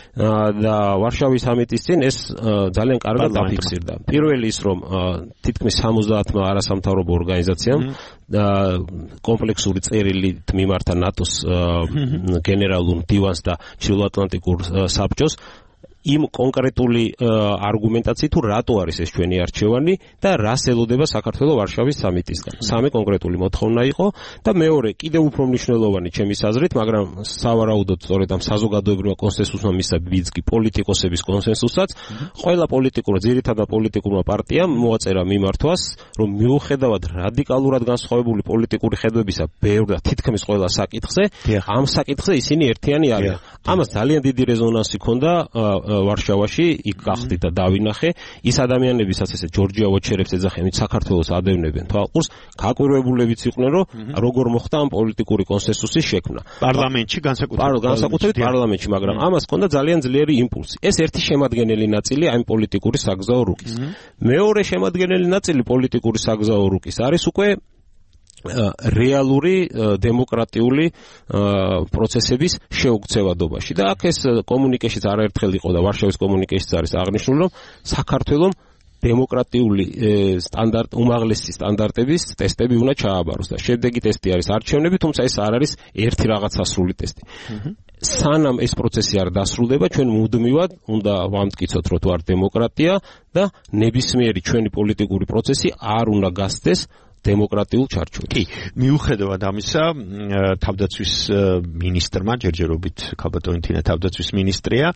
და ვარშავის სამიტის წინ ეს ძალიან კარგად დაფიქსირდა. პირველი ის, რომ თითქმის სამოცდაათმა არასამთავრობო ორგანიზაციამ კომპლექსური წერილით მიმართა ნატოს გენერალურ მდივანს და ჩრდილოატლანტიკურ საბჭოს იმ კონკრეტული არგუმენტაციით, თუ რატო არის ეს ჩვენი არჩევანი და რას ელოდება საქართველოს ვარშავის სამიტისგან. სამი კონკრეტული მოთხოვნა იყო და მეორე, კიდევ უფრო მნიშვნელოვანი ჩემის აზრით, მაგრამ სავარაუდოდ სწორედ ამ საზოგადოებრივ კონსენსუსმა მისცა ბიძგი პოლიტიკოსების კონსენსუსაც, ყველა პოლიტიკურ, ძირითადად პოლიტიკურმა პარტიამ მოაწერა მიმართვას, რომ მიუხედავად რადიკალურად განსხვავებული პოლიტიკური ხედვებისა, ბევრ და თითქმის ყველა საკითხზე, ამ საკითხზე ისინი ერთიანი არიან. ამას ძალიან დიდი რეზონანსი ჰქონდა ვარშავაში, იქ გახდით და დავინახე, ის ადამიანებისაც ესე ჯორჯია ვოჩერებს ეძახიან, ვინც საქართველოს ადევნებენ თვალყურს, გაკვირვებულებიც იყვნენ, რომ როგორ მოხდა ამ პოლიტიკური კონსენსუსის შექმნა. პარლამენტში განსაკუთრებით განსაკუთრებით პარლამენტში, მაგრამ ამას ჰქონდა ძალიან ძლიერი იმპულსი. ეს ერთი შემადგენელი ნაწილი ამ პოლიტიკური საგზაო რუკის. მეორე შემადგენელი ნაწილი პოლიტიკური საგზაო რუკის არის უკვე რეალური დემოკრატიული პროცესების შეუქცევადობაში და აქ ეს კომუნიკეშიც არაერთხელ იყო და ვარშავის კომუნიკეშიც არის აღნიშნული, რომ საქართველოს დემოკრატიული სტანდარტ უმაღლესი სტანდარტების ტესტები უნდა ჩააბაროს და შემდეგი ტესტი არის არჩევნები, თუმცა ეს არ არის ერთი რაღაცასრული ტესტი. სანამ ეს პროცესი არ დასრულდება, ჩვენ მუდმივად უნდა ვამტკიცოთ, რომ თუ არ დემოკრატია და ნებისმიერი ჩვენი პოლიტიკური პროცესი არ უნდა გასცდეს დემოკრატიულ ჩარჩოებს. კი, მიუხედავად ამისა, თავდაცვის მინისტრმა ჯერჯერობით ქალბატონი თავდაცვის მინისტრია,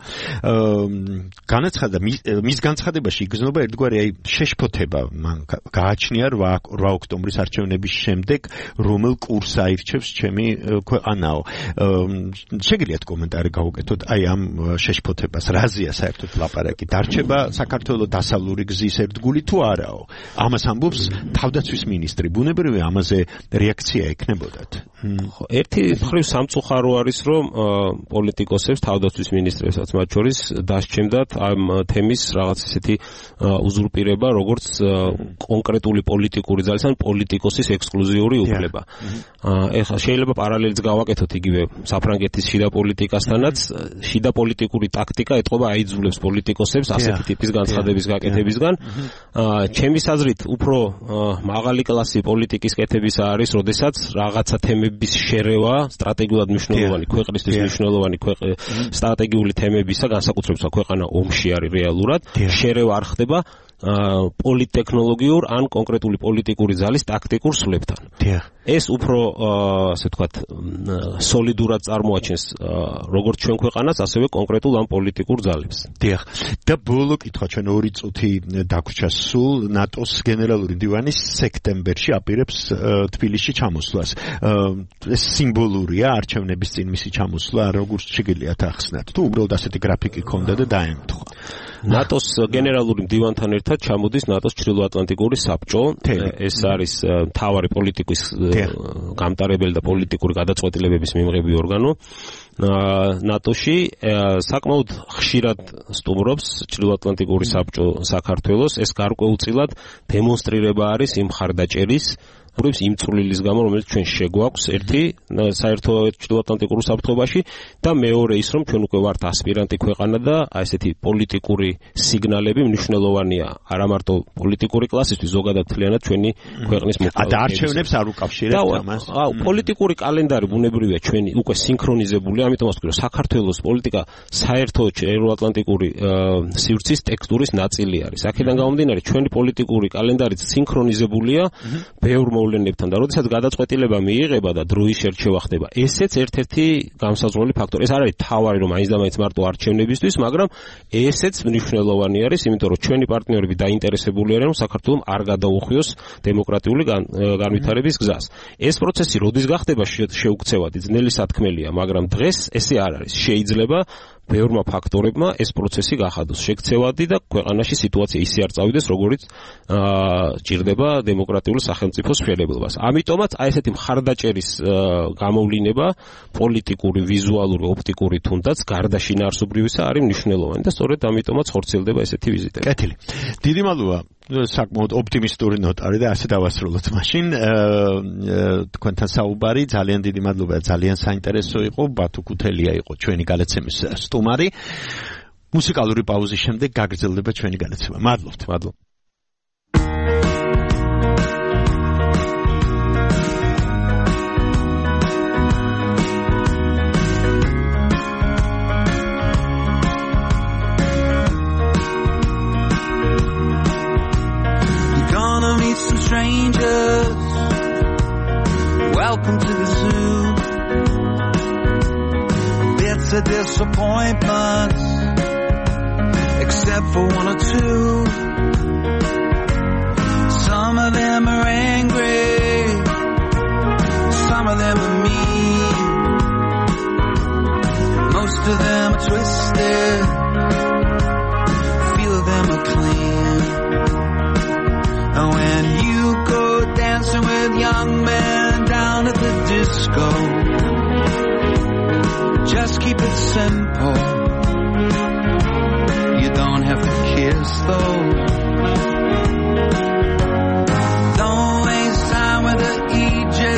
განაცხადა მის განცხადებაში იგრძნობა ერთგვარი აი შეშფოთება, მან გააჩნია რვა ოქტომბრის არჩევნების შემდეგ, რომელ კურსს აირჩევს ჩემი ქვეყანაო. შეგიძლიათ კომენტარი გავუკეთოთ აი ამ შეშფოთებას, რაზეა საერთოდ ლაპარაკი? დარჩება საქართველოს დასავლური გზის ერთგული თუ არაო? ამას ამბობს თავდაცვის მინისტრი. ბუნებრივია ამაზე რეაქცია ექნებოდათ. ერთი მხრივ სამწუხარო არის, რომ პოლიტიკოსებს, თავდაცვის მინისტრებსაც მათ შორის დასჩემდათ ამ თემის რაღაც ისეთი უზურპირება, როგორც კონკრეტული პოლიტიკური ძალის ან პოლიტიკოსის ექსკლუზიური უფლება. ეხლა შეიძლება პარალელიც გავაკეთოთ იგივე საფრანგეთის შიდა პოლიტიკასთანაც, შიდა პოლიტიკური ტაქტიკა ეთყობა აიძულებს პოლიტიკოსებს ასეთი ტიპის განცხადების გაკეთებისგან. ჩემის აზრით, უფრო მაღალი კლასი პოლიტიკის კეთებისა არის, როდესაც რაღაცა თემების შერევა, სტრატეგიულად მნიშვნელოვანი ქვეყნისთვის მნიშვნელოვანი სტრატეგიული თემებისა, განსაკუთრებით ქვეყანა ომში არის რეალურად, შერევა არ ხდება პოლიტექნოლოგიურ ან კონკრეტული პოლიტიკური ძალის ტაქტიკურ სვლებთან. ეს უფრო ასე ვთქვათ სოლიდურად წარმოაჩენს როგორც ჩვენ ქვეყანას, ასევე კონკრეტულ ამ პოლიტიკურ ძალებს. დიახ. და ბოლო კითხვა, ჩვენ ორი წუთი დაგვრჩა სულ, ნატოს გენერალური მდივანი სექტემბერში აპირებს თბილისში ჩამოსვლას. ეს სიმბოლურია არჩევნების წინ მისი ჩამოსვლა, როგორც შეგიძლიათ ახსნათ? თუ უბრალოდ ასეთი გრაფიკი ქონდა და დაემთხვა. ნატოს გენერალური მდივანთან ერთად ჩამოდის ნატოს ჩრდილოატლანტიკური საბჭო. ეს არის მთავარი პოლიტიკის გამტარებელი და პოლიტიკური გადაწყვეტილებების მიმღები ორგანო. ნატოში საკმაოდ ხშირად სტუმრობს ჩრდილოატლანტიკური საბჭო საქართველოს. ეს გარკვეულწილად დემონსტრირება არის იმ მხარდაჭერის ურებს იმ წვლილის გამო, რომელიც ჩვენ შეგვაქვს, ერთი საერთო ჩრდილოატლანტიკურ საბჭოში და მეორე ის, რომ ჩვენ უკვე ვართ ასპირანტი ქვეყანა და აი ესეთი პოლიტიკური სიგნალები მნიშვნელოვანია არა მარტო პოლიტიკური კლასისთვის, ზოგადად მთლიანად ჩვენი ქვეყნის მოქალაქეებს. და არჩევნებს არ უკავშირებთ ამას? აუ, პოლიტიკური კალენდარი ბუნებრივია ჩვენი უკვე სინქრონიზებულია, ამიტომ ვთქვი, რომ საქართველოს პოლიტიკა საერთო ჩრდილოატლანტიკური სივრცის ტექსტურის ნაწილი არის. აქედან გამომდინარე, ჩვენი პოლიტიკური კალენდარიც სინქრონიზებულია ბევრ მოვლენებთან და როდესაც გადაწყვეტილება მიიღება და დროის შერჩევა ხდება, ესეც ერთ-ერთი განსაზღვრელი ფაქტორი. ეს არ არის თავარი, რომ აინც და მაინც მარტო არჩევნებისთვის, მაგრამ ესეც მნიშვნელოვანი არის, იმიტომ რომ ჩვენი პარტნიორები დაინტერესებული არიან, რომ საქართველოს არ გადაუხვიოს დემოკრატიული განვითარების გზას. ეს პროცესი როდის გახდება შეუქცევადი, ძნელი სათქმელია, მაგრამ დღეს ესე არ არის. შეიძლება ბევრმა ფაქტორებმა ეს პროცესი გახადოს შექცევადი და ქვეყანაში სიტუაცია ისე არ წავიდეს, როგორიც ჭირდება დემოკრატიული სახელმწიფოს მშენებლობას. ამიტომაც აი ესეთი მხარდაჭერის გამოვლინება, პოლიტიკური, ვიზუალური, ოპტიკური თუნდაც გარდა შინაარსობრივისა არის მნიშვნელოვანი და სწორედ ამიტომაც ხორციელდება ესეთი ვიზიტები. კეთილი. დიდი მადლობა. საკმაოდ ოპტიმისტური ნოტა არის და ასე დავასრულოთ მაშინ. თქვენთან საუბარი ძალიან დიდი მადლობა, ძალიან საინტერესო იყო. ბათუ ქუთელია იყო ჩვენი გადაცემის სტუმარი. მუსიკალური პაუზის შემდეგ გაგრძელდება ჩვენი გადაცემა. მადლობთ. მადლობთ. Strangers, welcome to the zoo. Bits of disappointments, except for one or two. Some of them are angry, some of them are mean. Most of them are twisted, few of them are clean. And when you go dancing with young men down at the disco, just keep it simple. You don't have to kiss though. Don't waste time with the E J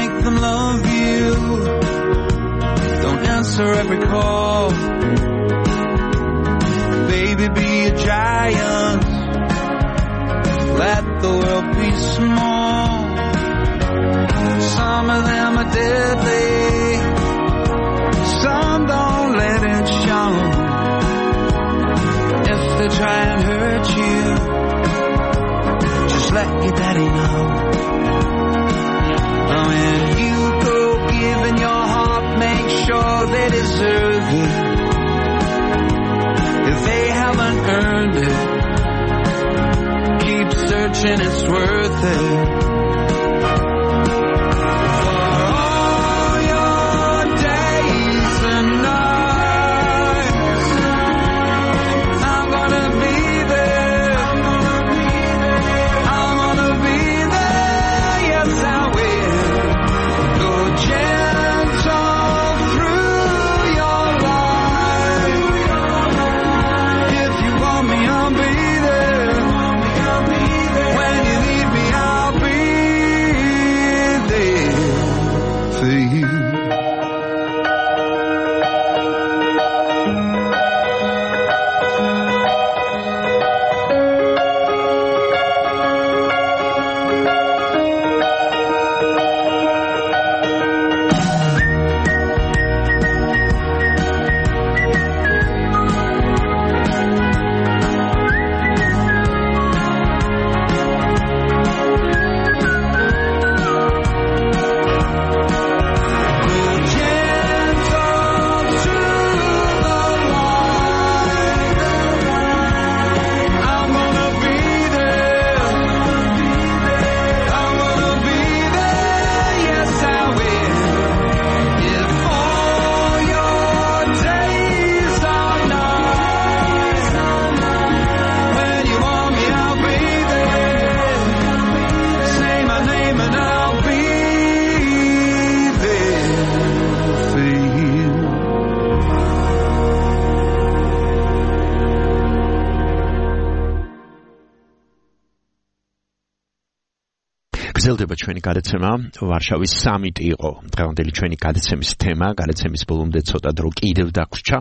make them love you. Don't answer every call. Baby, be a giant. Let the world be small. Some of them are deadly. Some don't let it show. If they try and hurt you, just let your daddy know. When you go giving your heart, make sure they deserve it. If they haven't earned it, keep searching, it's worth it. გრძელდება ჩვენი გადაცემა. ვარშავის სამიტი იყო დღევანდელი ჩვენი გადაცემის თემა. გადაცემის ბოლომდე ცოტა დრო კიდევ დაგვრჩა.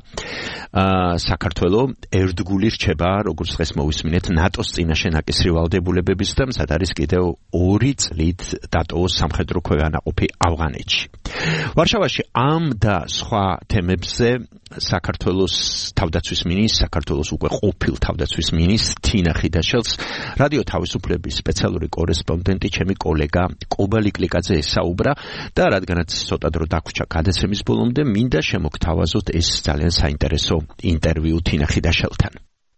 საქართველო ერთგული რჩება, როგორც დღეს მოვისმინეთ, ნატოს წინაშე ნაკისრი ვალდებულებების და მზად არის კიდევ ორი წლით დატოვოს სამხედრო ქვევანაყოფი ავღანეთში. ვარშავაში ამ და სხვა თემებზე საქართველოს თავდაცვის მინისტრს, საქართველოს უკვე ყოფილ თავდაცვის მინისტრს თინა ხიდაშელს რადიო თავისუფლების სპეციალური კორესპონდენტი ჩემი კოლეგა კობა ლიკლიკაძე ესაუბრა და რადგანაც ცოტა დრო დაგვრჩა გადაცემის ბოლომდე, მინდა შემოგთავაზოთ ეს ძალიან საინტერესო ინტერვიუ თინა ხიდაშელთან.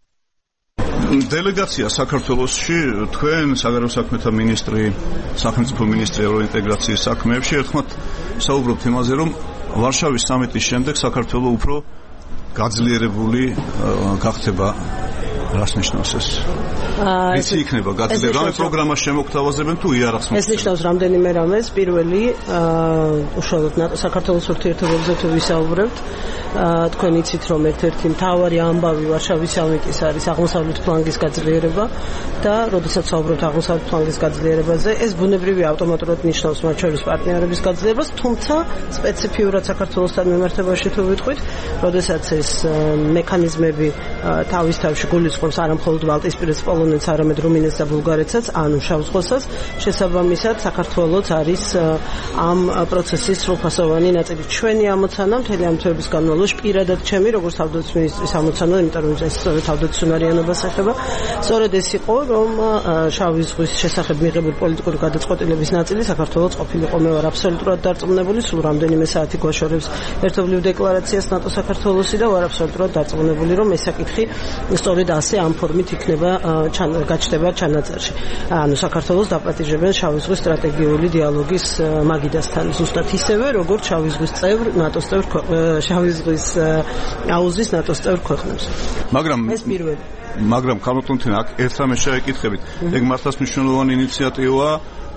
დელეგაცია საქართველოში თქვენ საგარეო საქმეთა მინისტრი, სახელმწიფო მინისტრი ევროინტეგრაციის საქმეებში ერთხმად საუბრობთ იმაზე, რომ ვარშავის სამიტის შემდეგ საქართველო უფრო გაძლიერებული გახდება. რას ნიშნავს ეს? ისი იქნება გაძლიერება? რამე პროგრამა შემოგთავაზებენ თუ იარაღს მოხდეთ? ეს ნიშნავს რამდენიმე რამეს. პირველი, უშუალოდ საქართველოს ურთიერთობებზე თუ ვისაუბრებთ, თქვენ იცით, რომ ერთ-ერთი მთავარი ამბავი ვარშავის სამიტის არის აღმოსავლეთ ფლანგის გაძლიერება და როდესაც საუბრობთ აღმოსავლეთ ფლანგის გაძლიერებაზე, ეს ბუნებრივი ავტომატურად ნიშნავს მათ შორის პარტნიორების გაძლიერებას, თუმცა სპეციფიურად საქართველოსთან მიმართებაში თუ ვიტყვით, როდესაც ეს მექანიზმები თავის თავში გულისხმობს არა მხოლოდ ბალტიისპირეთს, პოლონეთს, არამედ რუმინეთს და ბულგარეთსაც, ანუ შავ ზღვასაც, შესაბამისად საქართველოც არის ამ პროცესის სრულფასოვანი ნაწილი. ჩვენი ამოცანა მთელი ამ თვეების განმავლობაში პირადად ჩემი, როგორც თავდაცვის მინისტრის ამოცანა, იმიტომ რომ ეს სწორედ თავდაცვის უნარიანობას ეხება, სწორედ ეს იყო, რომ შავი ზღვის შესახებ მიღებული პოლიტიკური გადაწყვეტილების ნაწილი საქართველოს ყოფილიყო. მე ვარ აბსოლუტურად დარწმუნებული, სულ რამდენიმე საათი გვაშორებს ერთობლივ დეკლარაციას ნატო საქართველოსი და ვარ აბსოლუტურად დარწმუნებული, რომ ეს საკითხი სწორედ ასე ამ ფორმით იქნება გაჩნდება ჩანაწერში. ანუ საქართველოს დაპატიჟებენ შავი ზღვის სტრატეგიული დიალოგის მაგიდასთან, ზუსტად ისევე, როგორც შავი ზღვის წევრ ნატოს წევრ შავი ზღვის აუზის ნატოს წევრ ქვეყნებს. მაგრამ ეს პირველი. მაგრამ ქალბატონთინა აქ ერთ რამეს შეეკითხებით. ეგ მართლაც მნიშვნელოვანი ინიციატივაა.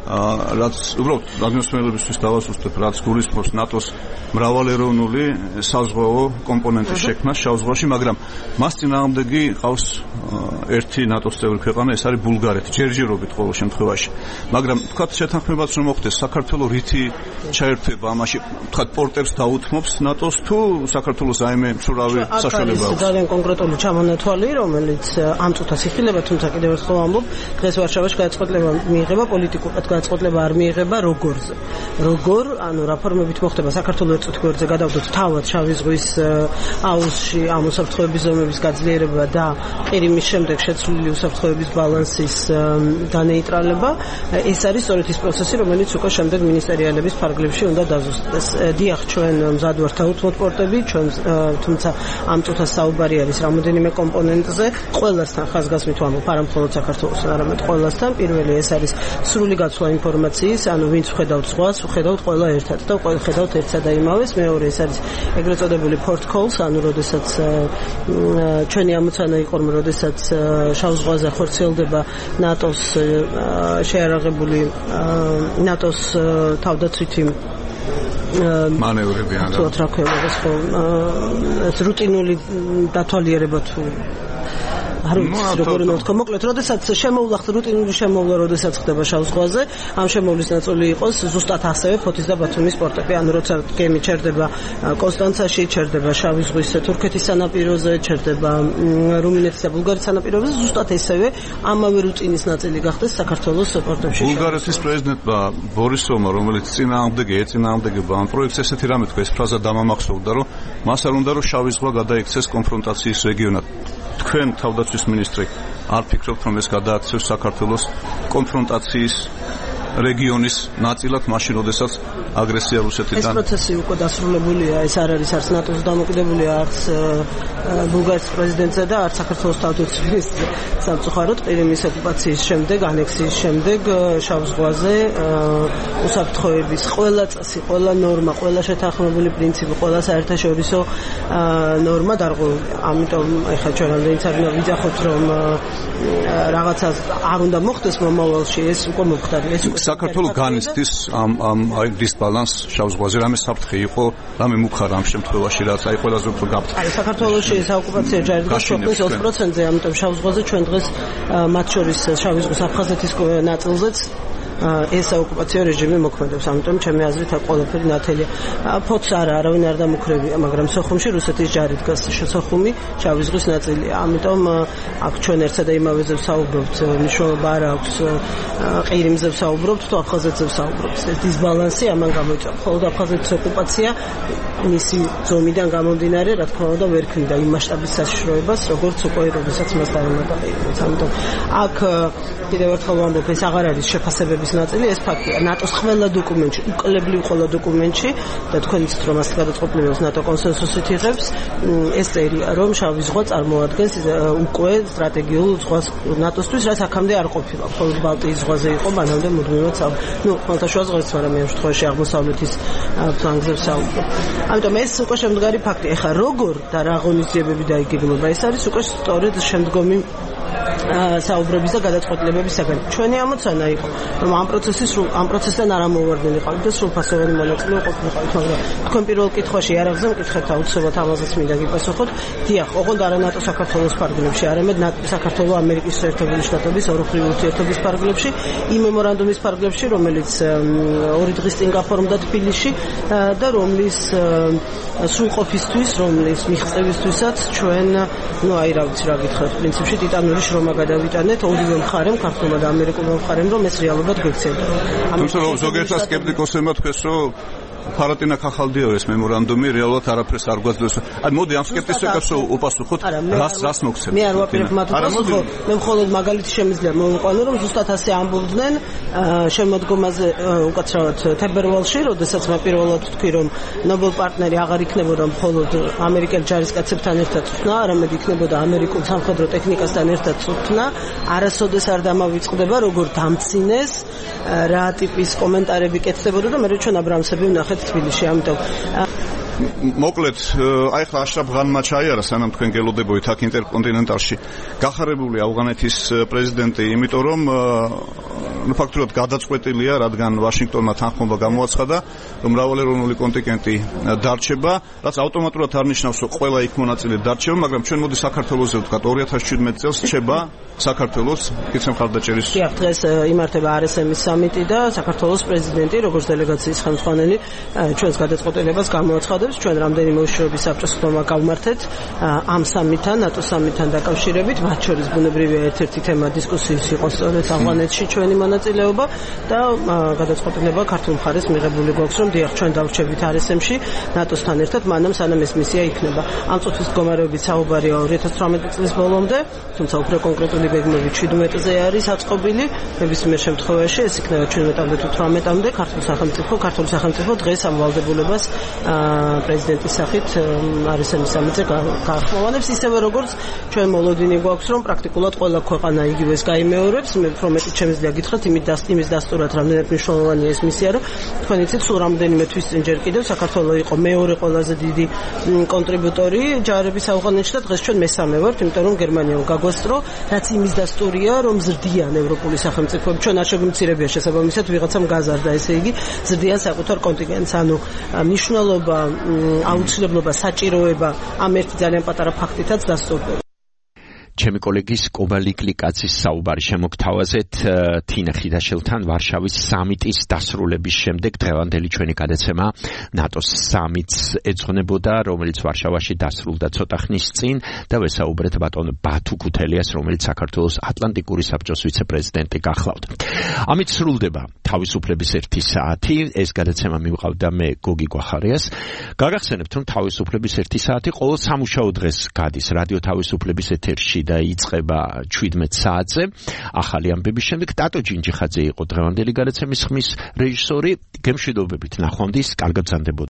რაც უბრალოდ რადიოსმენელებისთვის დავასუსტებ, რაც გულისხმობს ნატოს მრავალეროვნული საზღვაო კომპონენტის შექმნა შავ ზღვაში, მაგრამ მას წინააღმდეგი ყავს ერთი ნატოს წევრი ქვეყანა, ეს არის ბულგარეთი, ჯერჯერობით ყოველ შემთხვევაში. მაგრამ თქვათ შეთანხმებაც რომ მოხდეს, საქართველოს რითი ჩაერთვება ამაში, თქვათ პორტერს დაუთმობს ნატოს თუ საქართველოს აიმე მშურავი საშუალება აქვს? ძალიან კონკრეტული ჩამონათვალი, რომელიც ამ წუთას იხილება, თუმცა კიდევ ერთხელ ამბობ, დღეს ვარშავაში გადაწყვეტილება მიიღება, პოლიტიკურად გადაწყვეტილება არ მიიღება როგორზე. როგორ, ანუ რა ფორმებით მოხდება საქართველოს ერთ გვერდზე გადავდოთ თავად შავი ზღვის აუზში ამ უსაფრთხოების ზონების გაძლიერება და ყირიმის შემდეგ შეცვლილი უსაფრთხოების ბალანსის განეიტრალება, ეს არის სწორედ ის პროცესი, რომელიც უკვე შემდეგ მინისტერიალების ფარგლებში უნდა დაზუსტდეს. დიახ, ჩვენ მზად ვართ დაუთმოთ პორტები, ჩვენ თუმცა ამ წუთას საუბარი არის რამოდენიმე კომპონენტზე, ყველასთან ხაზგასმით ვამბობ, არა მხოლოდ საქართველოსთან, არამედ ყველასთან. პირველი ეს არის სრული გაცვლა ინფორმაციის, ანუ ვინც ხედავთ ზღვას, ხედავთ ყველა ერთად და ყველა ხედავთ ერთსა და იმავეს. მეორე ეს არის ეგრეთ წოდებული port calls, ანუ როდესაც ჩვენი ამოცანა იყო, რომ როდესაც შავ ზღვაზე ხორციელდება ნატოს შეარაღებული ნატოს თავდაცვითი მანევრები ან რა ქვია ეს ხო რუტინული დათვალიერება თუ არ ვიცი როგორ უნდა ვთქვა, მოკლედ, როდესაც შემოვლა რუტინული შემოვლა, როდესაც ხდება შავ ზღვაზე, ამ შემოვლის ნაწილი იყოს ზუსტად ასევე ფოთის და ბათუმის პორტები, ანუ როცა გემი ჩერდება კონსტანცაში, ჩერდება შავი ზღვის თურქეთის სანაპიროზე, ჩერდება რუმინეთის და ბულგარეთის სანაპიროზე, ზუსტად ესევე ამავე რუტინის ნაწილი გახდეს საქართველოს პორტებში. ბულგარეთის პრეზიდენტმა ბორისოვმა, რომელიც წინააღმდეგი ეწინააღმდეგება ამ პროექტს, ესეთი რამე თქვა, ეს ფრაზა დამამახსოვრდა, რომ მას არ უნდა რომ შავი ზღვა გადაიქცეს კონფრონტაციის რეგიონად. თქვენ თავდაცვის მინისტრი არ ფიქრობთ რომ ეს გადააქცევს საქართველოს კონფრონტაციის რეგიონის ნაწილად მაშინ როდესაც აგრესია რუსეთიდან ეს პროცესი უკვე დასრულებულია, ეს არ არის არც ნატოს დამოკიდებულია, არც ბულგარეთის პრეზიდენტზე და არც საქართველოს თავდაცვის მინისტრზე. სამწუხაროდ ყირიმის ოკუპაციის შემდეგ, ანექსიის შემდეგ შავ ზღვაზე უსაფრთხოების ყველა წესი, ყველა ნორმა, ყველა შეთანხმებული პრინციპი, ყველა საერთაშორისო ნორმა დარღვეულია. ამიტომ ეხლა ჩვენ რამდენიც არ უნდა ვიძახოთ რომ რაღაცა არ უნდა მოხდეს მომავალში, ეს უკვე მოხდარი, ეს უკვე საქართველოს განიცდის ამ ამ აი დისბალანს შავ ზღვაზე, რამე საფრთხე იყო, რამე მუქარ ამ შემთხვევაში, რაც აი ყველაზე უფრო გაფრთხილდა. აი საქართველოში საოკუპაციო ჯარით გასწორდეს ოც პროცენტზე, ამიტომ შავ ზღვაზე ჩვენ დღეს მათ შორის შავი ზღვის აფხაზეთის ნაწილზეც ეს ოკუპაციო რეჟიმი მოქმედებს, ამიტომ ჩემი აზრით ყველაფერი ნათელია. ფოთს არა, არავინ არ დამუქრებია, მაგრამ სოხუმში რუსეთის ჯარი დგას, სოხუმი შავი ზღვის ნაწილია. ამიტომ აქ ჩვენ ერთსა და იმავეზე ვსაუბრობთ, მნიშვნელობა არ აქვს ყირიმზე ვსაუბრობთ, თუ აფხაზეთზე ვსაუბრობთ. ეს დისბალანსი ამან გამოიწვია. ხოლო აფხაზეთის ოკუპაცია მისი ზომიდან გამომდინარე, რა თქმა უნდა, ვერ ქმნიდა იმ მასშტაბის საშიშროებას, როგორც უკვე როდესაც მას დაემატა ყირიმიც. ამიტომ აქ კიდევ ერთხელ ვამბობ, ეს აღარ არის შეფასებების ნაწილი, ეს ფაქტია. ნატოს ყველა დოკუმენტში, უკლებლივ ყველა დოკუმენტში და თქვენ იცით რომ მას გადაწყვეტილებას ნატო კონსენსუსით იღებს, ეს წერია, რომ შავი ზღვა წარმოადგენს უკვე სტრატეგიულ ზღვას ნატოსთვის, რაც აქამდე არ ყოფილა. მხოლოდ ბალტიის ზღვაზე იყო, მანამდე მუდმივად საუბრობ. ნუ ხმელთაშუა ზღვას, მაგრამ ამ შემთხვევაში აღმოსავლეთის ფლანგზე საუბრობ. ამიტომ ეს უკვე შემდგარი ფაქტია. ეხლა როგორ და რა ღონისძიებები დაიგეგმება, ეს არის უკვე სწორედ შემდგომი საუბრების და გადაწყვეტილებების საგანი. ჩვენი ამოცანა იყო, რომ ამ პროცესის ამ პროცესთან არ ამოვარდნილიყავით და სრულფასოვანი მონაწილე ყოფილიყავით, მაგრამ თქვენ პირველ კითხვაში იარაღზე მკითხეთ, აუცილებლად ამაზეც მინდა გიპასუხოთ. დიახ, ოღონდ არა ნატო საქართველოს ფარგლებში, არამედ საქართველოს ამერიკის შეერთებული შტატების ორი ურთიერთობის ფარგლებში, იმ მემორანდუმის ფარგლებში, რომელიც ორი დღის წინ გაფორმდა თბილისში და რომლის სრულყოფისთვის, რომლის მიღწევისთვისაც ჩვენ, ну, აი რა ვიცი რა გითხრათ, პრინციპში ტიტანური შრომა გადავიტანეთ ორივე მხარემ, ქართულმა და ამერიკულმა მხარემ, რომ ეს რეალურად გვექცევდა. თუმცა ზოგიერთ სკეპტიკოსებმა თქვეს, რომ ფარატინა ხახალდიო ეს მემორანდუმი რეალურად არაფერს არ გვაძლევს. აი მოდი ამ სკეპტიკოსებს უპასუხოთ, რას რას მოგცემთ? მე არ ვაპირებ მათ უპასუხო, მე მხოლოდ მაგალითი შემიძლია მოვიყვანო, რომ ზუსტად ასე ამბობდნენ შემოდგომაზე უკაცრავად თებერვალში, როდესაც მე პირველად ვთქვი, რომ ნობელ პარტნერი აღარ იქნებოდა მხოლოდ ამერიკელ ჯარისკაცებთან ერთად წვნა, არამედ იქნებოდა ამერიკულ სამხედრო ტექნიკასთან ერთად წვნა, არასოდეს არ დამავიწყდება, როგორ დამცინეს, რა ტიპის კომენტარები კეთდებოდა და მე ჩვენ აბრამსები ვნახეთ თბილისში, ამიტომ მოკლედ, აი ხა აშრაფ ღანმა ჩაიარა, სანამ თქვენ გელოდებოდით აქ ინტერკონტინენტალში. გახარებული ავღანეთის პრეზიდენტი, იმიტომ რომ ნუ ფაქტურად გადაწყვეტილია, რადგან ვაშინგტონმა თანხმობა გამოაცხადა, რომ მრავალეროვნული კონტინგენტი დარჩება, რაც ავტომატურად არ ნიშნავს, რომ ყველა იქ მონაწილე დარჩება, მაგრამ ჩვენ მოდი საქართველოზე ვთქვათ, ორი ათას შვიდმეტი წელს რჩება საქართველოს კითხე მხარდაჭერის. დიახ, დღეს იმართება არ ეს ემის სამიტი და საქართველოს პრეზიდენტი, როგორც დელეგაციის ხელმძღვანელი, ჩვენს გადაწყვეტილებას გამოაცხადებს. ჩვენ რამდენიმე უშუალო საბჭოს ხდომა გავმართეთ ამ სამიტთან, ნატო სამიტთან დაკავშირებით, მათ შორის ბუნებრივია ერთ-ერთი თემა დისკუსიის იყო სწორედ ავღანეთში ჩვენი მონაწილეობა და გადაწყვეტილება ქართულ მხარეს მიღებული გვაქვს, რომ დიახ, ჩვენ დავრჩებით არ ეს ემში ნატოსთან ერთად, მანამ სანამ ეს მისია იქნება. ამ წუთის მდგომარეობით საუბარია ორი ათას თვრამეტი წლის ბოლომდე, თუმცა უფრო კონკრეტული გეგმები შვიდმეტზე არის აწყობილი. ნებისმიერ შემთხვევაში ეს იქნება შვიდმეტამდე თუ თვრამეტამდე. ქართულ სახელმწიფო, ქართული სახელმწიფო დღეს ამ ვალდებულებას პრეზიდენტის სახით არის ამის სამიტზე გაახმოვანებს, ისევე როგორც ჩვენ მოლოდინი გვაქვს, რომ პრაქტიკულად ყველა ქვეყანა იგივეს გაიმეორებს. მე უფრო მეტი შემიძლია გითხრათ იმის დასტურად, რამდენად მნიშვნელოვანია ეს მისია, რომ თქვენ იცით, სულ რამდენიმე თვის წინ ჯერ კიდევ საქართველო იყო მეორე ყველაზე დიდი კონტრიბუტორი ჯარების ავღანეთში და დღეს ჩვენ მესამე ვართ, იმიტომ რომ გერმანიამ გაგვასწრო, რაც იმის დასტურია, რომ ზრდიან ევროპული სახელმწიფოები. ჩვენ არ შეგვიმცირებია შესაბამისად ვიღაცამ გაზარდა, ესე იგი ზრდიან საკუთარ კონტინგენტს. ანუ მნიშვნელობა, აუცილებლობა, საჭიროება ამ ერთი ძალიან პატარა ფაქტითაც დასტურდება. ჩემი კოლეგის კობალი კლიკაცის საუბარი შემოგთავაზეთ თინა ხიდაშელთან ვარშავის სამიტის დასრულების შემდეგ დღევანდელი ჩვენი გადაცემა ნატოს სამიტს ეძღვნებოდა, რომელიც ვარშავაში დასრულდა ცოტა ხნის წინ და ვესაუბრეთ ბატონ ბათუ ქუთელიას, რომელიც საქართველოს ატლანტიკური საბჭოს ვიცე-პრეზიდენტი გახლავდა. ამით სრულდება თავისუფლების ერთი საათი. ეს გადაცემა მივყავდა მე გოგი გვახარიას. გაგახსენებთ, რომ თავისუფლების ერთი საათი ყოველ სამუშაო დღეს გადის რადიო თავისუფლების ეთერში და იწყება შვიდმეტ საათზე. ახალი ამბების შემდეგ ტატო ჯინჯიხაძე იყო დღევანდელი გადაცემის ხმის რეჟისორი. გემშვიდობებით ნახვამდის, კარგად გრძანდებოდეთ.